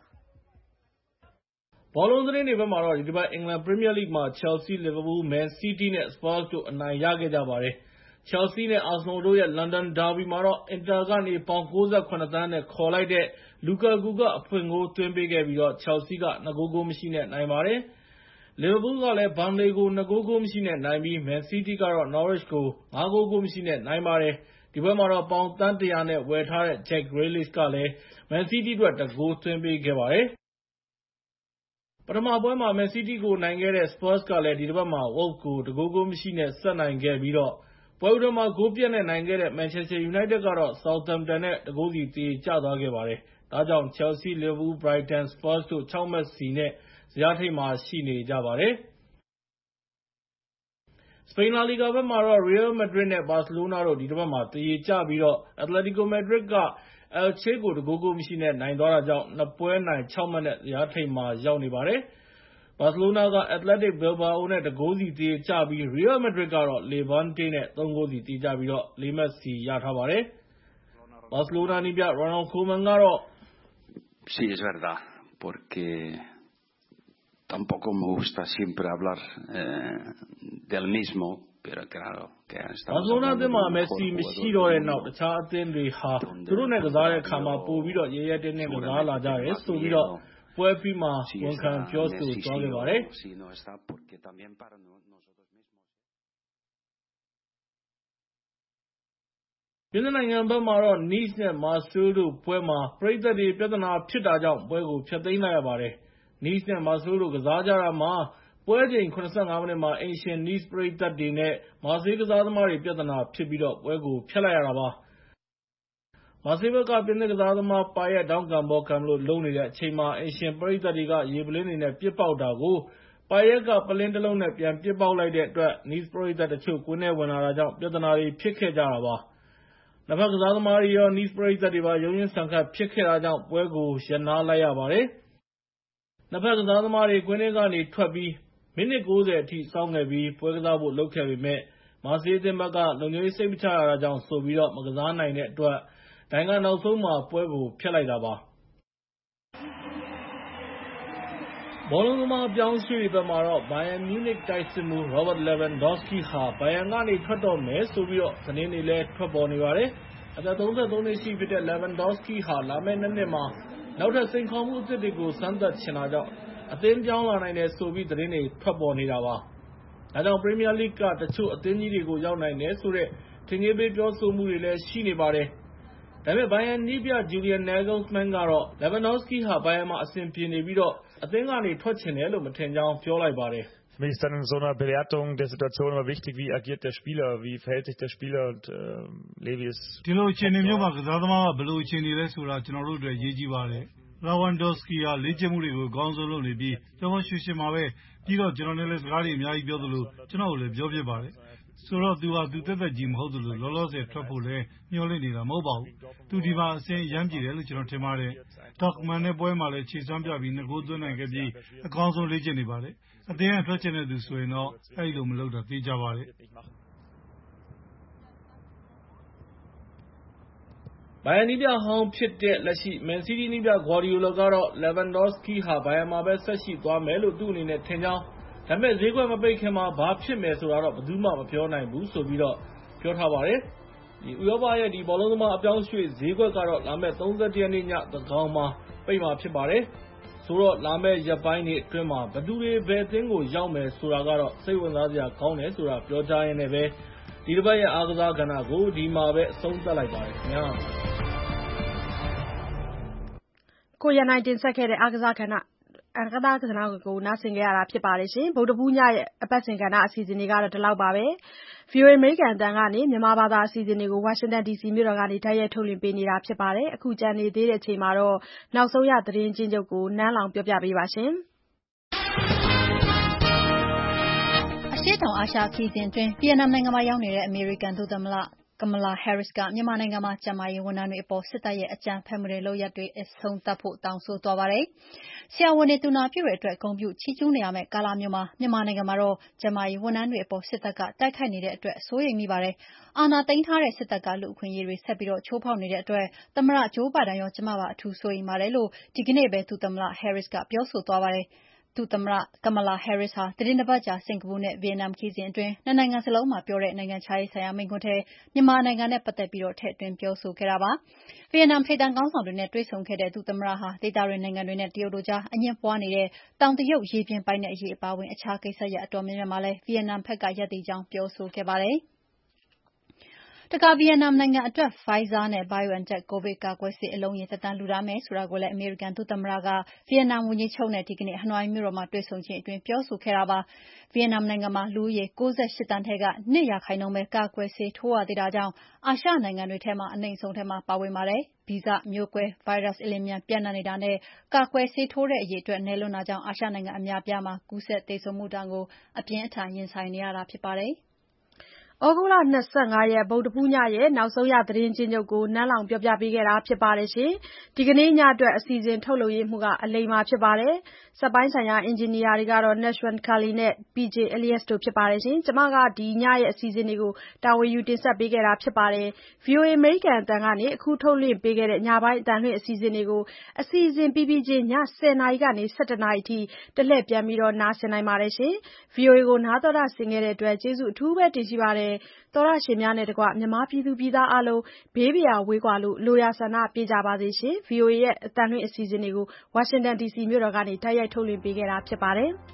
ဘောလုံးသတင်းတွေဘက်မှာတော့ဒီတစ်ပတ်အင်္ဂလန်ပရီးမီးယားလိဂ်မှာ Chelsea, Liverpool, Man City နဲ့ Spurs တို့အနိုင်ရခဲ့ကြပါတယ်။ Chelsea နဲ့ Arsenal တို့ရဲ့ London Derby မှာတော့ Inter ကနေပေါင်68 သန်းနဲ့ခေါ်လိုက်တဲ့ Lukaku ကအဖွင့်ဂိုးသွင်းပေးခဲ့ပြီးတော့ Chelsea က2 ဂိုးမရှိနဲ့နိုင်ပါတယ်။ Liverpool ကလည်း Burnley ကို2 ဂိုးမရှိနဲ့နိုင်ပြီး Man City ကတော့ Norwich ကို5 ဂိုးမရှိနဲ့နိုင်ပါတယ်။ဒီပွဲမှာတော့ပေါင်သန်း 100 နဲ့ဝယ်ထားတဲ့ Jack Grealish ကလည်း Man City အတွက်1 ဂိုးသွင်းပေးခဲ့ပါတယ်။ပထမပွဲမှာ Man City ကိုနိုင်ခဲ့တဲ့ Spurs ကလည်းဒီတစ်ပတ်မှာ Wolves ကို1 ဂိုးမရှိနဲ့ဆက်နိုင်ခဲ့ပြီးတော့ပွဲဦးတွင်းမှာဂိုးပြတ်နဲ့နိုင်ခဲ့တဲ့ Manchester United ကတော့ Southampton နဲ့1 ဂိုးစီသရေကျသွားခဲ့ပါတယ်။ဒါကြောင့် Chelsea, Liverpool, Brighton, Spurs တို့6 မှတ်စီနဲ့ဇယားထိပ်မှာရှိနေကြပါတယ်။စပိန်လာလီဂါဘက်မှာတော့ Real Madrid နဲ့ Barcelona တို့ဒီတစ်ပတ်မှာသရေကျပြီးတော့ Atletico Madrid က Elche ကို 1 ဂိုးမရှိနဲ့နိုင်သွားတာကြောင့် 2 ပွဲနိုင် 6 မှတ်နဲ့ဇယားထိပ်မှာရောက်နေပါတယ်။ Barcelona က Athletic Bilbao နဲ့ 1 ဂိုးစီသရေကျပြီး Real Madrid ကတော့ Levante နဲ့ 3 ဂိုးစီသရေကျပြီးတော့ 4 မှတ်စီရထားပါတယ်။ Barcelona နည်းပြ Ronald Koeman ကတော့ Sí, es verdad, porque tampoco me gusta siempre hablar del mismo, pero claro que estamos Barcelona အသင်းမှာ hablando Messi del mejor မရှိတော့တဲ့နောက် jugador တခြားအသင်းတွေဟာသူတို့နဲ့ကစားတဲ့အခါမှာပို့ပြီးတော့ရဲရဲတင်းတင်းကစားလာကြတယ်ဆိုပြီးတော့ပွဲပြီးမှဝန်ခံပြောဆိုသွားခဲ့ပါတယ်။ si no está porque también para nosotros mismos ပြင်သစ်နိုင်ငံဘက်မှာတော့ Nice နဲ့ Marseille တို့ပွဲမှာပရိသတ်တွေပြဿနာဖြစ်တာကြောင့်ပွဲကိုဖျက်သိမ်းလိုက်ရပါတယ်။ Nice နဲ့ Marseille တို့ကစားကြတာမှာပွဲချိန် 75 မိနစ်မှာအိမ်ရှင် Nice ပရိသတ်တွေနဲ့ Marseille ကစားသမားတွေပြဿနာဖြစ်ပြီးတော့ပွဲကိုဖျက်လိုက်ရတာပါ။ Marseille ဘက်ကပြင်သစ်ကစားသမား Payet ထောင့်ကန်ဘောကန်မလို့လုပ်နေတဲ့အချိန်မှာအိမ်ရှင်ပရိသတ်တွေကရေပုလင်းတွေနဲ့ပစ်ပေါက်တာကို Payet ကပုလင်းတစ်လုံးနဲ့ပြန်ပစ်ပေါက်လိုက်တဲ့အတွက် Nice ပရိသတ်တချို့ကွင်းထဲဝင်လာတာကြောင့်ပြဿနာတွေဖြစ်ခဲ့ကြတာပါ။ နှစ်ဖက်ကစားသမားတွေရော Nice ပရိသတ်တွေပါရုန်းရင်းဆန်ခတ်ဖြစ်ခဲ့တာကြောင့်ပွဲကိုရပ်နားလိုက်ရပါတယ်။ နှစ်ဖက်ကစားသမားတွေကွင်းထဲကနေထွက်ပြီးမိနစ် 90 အထိစောင့်ခဲ့ပြီးပွဲကစားဖို့လုပ်ခဲ့ပေမဲ့ Marseille အသင်းဘက်ကလုံခြုံရေးစိတ်မချရတာကြောင့်ဆိုပြီးမကစားနိုင်တဲ့အတွက်ဒိုင်ကနောက်ဆုံးမှာပွဲကိုဖျက်လိုက်တာပါ။ ဘောလုံးသမားအပြောင်းအရွှေ့တွေဘက်မှာတော့ Bayern Munich တိုက်စစ်မှူး Robert Lewandowski ဟာ Bayern ကနေထွက်တော့မယ်ဆိုပြီးသတင်းတွေလည်းထွက်ပေါ်နေပါတယ်။ အသက် 33 နှစ်ရှိပြီဖြစ်တဲ့ Lewandowski ဟာလာမယ့် 2 နှစ်မှာနောက်ထပ်စိန်ခေါ်မှုအသစ်တွေကိုစမ်းသပ်ချင်တာကြောင့်အသင်းပြောင်းလာနိုင်တယ်ဆိုပြီးသတင်းတွေထွက်ပေါ်နေတာပါ။ ဒါကြောင့် Premier League ကတချို့အသင်းကြီးတွေကိုရောက်နိုင်တယ်ဆိုတဲ့ထင်ကြေးပေးပြောဆိုမှုတွေလည်းရှိနေပါတယ်။ ဒါပေမဲ့ Bayern နည်းပြ Julian Nagelsmann ကတော့ Lewandowski ဟာ Bayern မှာအဆင်ပြေနေပြီးအသင်းကနေထွက်ချင်တယ်လို့မထင်ကြောင်းပြောလိုက်ပါတယ်။ Für mich ist dann in so einer Bewertung der Situation immer wichtig, wie agiert der Spieler, wie verhält sich der Spieler und Levi ist ဒီလိုအခြေအနေမျိုးမှာကစားသမားကဘယ်လိုအခြေအနေလဲဆိုတာကျွန်တော်တို့အတွက်ရေးကြည့်ပါတယ်။ Lewandowski ဟာလေ့ကျင့်မှုတွေကိုအကောင်းဆုံးလုပ်နေပြီးပျော်ပျော်ရွှင်ရွှင်ပါပဲပြီးတော့ကျွန်တော်နဲ့လည်းစကားတွေအများကြီးပြောသလိုကျွန်တော်ကိုလည်းပြောဖြစ်ပါတယ်။ဆိုတော့သူဟာသူသက်သက်ကြီးမဟုတ်သလိုလောလောဆယ်ထွက်ဖို့လည်းမျှော်လင့်နေတာမဟုတ်ပါဘူး။သူဒီမှာအဆင်အရမ်းပြေတယ်လို့ကျွန်တော်ထင်ပါတယ်။ Dortmund နဲ့ပွဲမှာလည်းခြေစွမ်းပြပြီး2 ဂိုးသွင်းနိုင်ခဲ့ပြီးအကောင်းဆုံးလေ့ကျင့်နေပါတယ်။အသင်းကထွက်ချင်တဲ့သူဆိုရင်တော့အဲ့လိုမလုပ်တာသိကြပါတယ်။ Bayern နည်းပြဟောင်းဖြစ်တဲ့လက်ရှိ Man City နည်းပြ Guardiola ကတော့ Lewandowski ဟာ Bayern မှာပဲဆက်ရှိသွားမယ်လို့သူ့အနေနဲ့ထင်ကြောင်းဒါပေမဲ့ဈေးကွက်မပိတ်ခင်မှာဘာဖြစ်မယ်ဆိုတာတော့ဘယ်သူမှမပြောနိုင်ဘူးဆိုပြီးပြောထားပါတယ်။ ဥရောပရဲ့ဘောလုံးသမားအပြောင်းအရွှေ့ဈေးကွက်ကတော့လာမယ့် 31 ရက်နေ့ညသန်းခေါင်မှာပိတ်မှာဖြစ်ပါတယ်။ဆိုတော့လာမယ့်ရက်ပိုင်းတွေအတွင်းမှာဘယ်သူတွေဘယ်အသင်းကိုရောက်မယ်ဆိုတာကတော့စိတ်ဝင်စားစရာကောင်းတယ်ဆိုတာပြောကြားရင်းနဲ့ပဲဒီတစ်ပတ်ရဲ့အားကစားကဏ္ဍကိုဒီမှာပဲအဆုံးသတ်လိုက်ပါတယ်ခင်ဗျာ။ကိုရန်နိုင်တင်ဆက်ခဲ့တဲ့အားကစားကဏ္ဍကိုနားဆင်ကြရတာဖြစ်ပါတယ်ရှင်။ဗုဒ္ဓဟူးညရဲ့အပတ်စဉ်ကဏ္ဍအစီအစဉ်တွေကတော့ဒီလောက်ပါပဲ။ VOA အမေရိကန်အသံကနေမြန်မာဘာသာအစီအစဉ်တွေကို Washington DC မြို့တော်ကနေတိုက်ရိုက်ထုတ်လွှင့်ပေးနေတာဖြစ်ပါတယ်။အခုကြံနေသေးတဲ့အချိန်မှာတော့နောက်ဆုံးရသတင်းချင်းချုပ်ကိုနန်းလောင်ပြောပြပေးပါရှင်။အရှေ့တောင်အာရှခရီးစဉ်အတွင်းဗီယက်နမ်နိုင်ငံမှာရောက်နေတဲ့အမေရိကန်ဒုသမ္မတKamala Harris ကမြန်မာနိုင်ငံမှာကျန်းမာရေးဝန်ထမ်းတွေအပေါ်စစ်တပ်ရဲ့အကြမ်းဖက်မှုလုပ်ရပ်တွေအဆုံးသတ်ဖို့တောင်းဆိုသွားပါတယ်။ဆရာဝန်တွေ၊သူနာပြုတွေအတွက်ဂုဏ်ပြုချီးကျူးနေရမယ့်ကာလမျိုးမှာမြန်မာနိုင်ငံမှာတော့ကျန်းမာရေးဝန်ထမ်းတွေအပေါ်စစ်တပ်ကတိုက်ခိုက်နေတဲ့အတွက်စိုးရိမ်မိပါတယ်။အာဏာသိမ်းထားတဲ့စစ်တပ်ကလူ့အခွင့်အရေးတွေဆက်ပြီးချိုးဖောက်နေတဲ့အတွက်သမ္မတဂျိုးဘိုင်ဒန်ရောကျမပါအထူးစိုးရိမ်ပါတယ်လို့ဒီကနေ့ပဲဒုသမ္မတ Harris ကပြောဆိုသွားပါတယ်။ဒုသမ္မတ Kamala Harris ဟာသီတင်းတပတ်ကြာစင်ကာပူနဲ့ဗီယက်နမ်ခရီးစဉ်အတွင်းနှစ်နိုင်ငံစလုံးမှာပြောတဲ့နိုင်ငံခြားရေးဆိုင်ရာမိန့်ခွန်းထဲမြန်မာနိုင်ငံနဲ့ပတ်သက်ပြီးထည့်သွင်းပြောဆိုခဲ့တာပါ။ဗီယက်နမ်ထိပ်တန်းခေါင်းဆောင်တွေနဲ့တွေ့ဆုံခဲ့တဲ့ဒုသမ္မတဟာဒေသတွင်းနိုင်ငံတွေနဲ့တရုတ်တို့ကြားအငြင်းပွားနေတဲ့တောင်တရုတ်ရေပြင်ပိုင်နက်အရေးအပါအဝင်အခြားကိစ္စရပ်အတော်များများမှာလည်းဗီယက်နမ်ဘက်ကရပ်တည်ကြောင်းပြောဆိုခဲ့ပါတယ်။တခါဗီယက်နမ်နိုင်ငံအတွက် Pfizer နဲ့ BioNTech ကိုဗစ်ကာကွယ်ဆေးအလုံးရေသက်တမ်းလှူဒါန်းမယ်ဆိုတာကိုလည်းအမေရိကန်ဒုသမ္မတကဗီယက်နမ်ဝန်ကြီးချုပ်နဲ့ဒီကနေ့ဟနွိုင်းမြို့တော်မှာတွေ့ဆုံချိန်အတွင်းပြောဆိုခဲ့တာပါ။ဗီယက်နမ်နိုင်ငံမှာလူဦးရေ98 သန်းထဲက2% ပဲကာကွယ်ဆေးထိုးရသေးတာကြောင့်အာရှနိုင်ငံတွေထဲမှာအနိမ့်ဆုံးထဲမှာပါဝင်ပါတယ်။ဗီဇမျိုးကွဲဗိုင်းရပ်စ်အလျင်အမြန်ပျံ့နှံ့နေတာနဲ့ကာကွယ်ဆေးထိုးတဲ့အရေအတွက်နည်းလွန်းတာကြောင့်အာရှနိုင်ငံအများအပြားမှာကူးစက်သေဆုံးမှုဒဏ်ကိုအပြင်းအထန်ရင်ဆိုင်နေရတာဖြစ်ပါတယ်။ဩဂုတ်လ 25 ရက်ဗုဒ္ဓဟူးညရဲ့နောက်ဆုံးရသတင်းချင်းချုပ်ကိုနန်းလောင်ပြောပြပေးခဲ့တာဖြစ်ပါတယ်ရှင်။ဒီကနေ့ညအတွက်အစီအစဉ်ထုတ်လုပ်ရေးမှုကအလိမ္မာဖြစ်ပါတယ်။စက်ပိုင်းဆိုင်ရာအင်ဂျင်နီယာတွေကတော့ Nashwan Kali နဲ့ PJ Elias တို့ဖြစ်ပါတယ်ရှင်။ကျွန်မကဒီညရဲ့အစီအစဉ်တွေကိုတာဝန်ယူတင်ဆက်ပေးခဲ့တာဖြစ်ပါတယ်။ VOA American အတန်ကနေအခုထုတ်လွှင့်ပေးခဲ့တဲ့ညပိုင်းအတန်လွှင့်အစီအစဉ်တွေကိုအစီအစဉ်ပြီးပြီးချင်းည 10 နာရီကနေ 11 နာရီအထိတလှည့်ပြန်ပြီးနားဆင်နိုင်ပါတယ်ရှင်။ VOA ကိုနားတော်တာဆင်ခဲ့တဲ့အတွက်ကျေးဇူးအထူးပဲတင်ရှိပါတယ်။သောရရှင်များနဲ့တကွမြန်မာပြည်သူပြည်သားအားလုံးဘေးပရာဝေးကွာလို့လိုရာဆန္ဒပြေကြပါစေရှင်။ VOA ရဲ့အတန်လွှင့်အစီအစဉ်တွေကို Washington DC မြို့တော်ကနေတိုက်ရိုက်ထုတ်လွှင့်ပေးခဲ့တာဖြစ်ပါတယ်။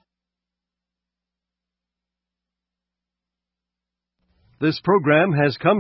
This program has come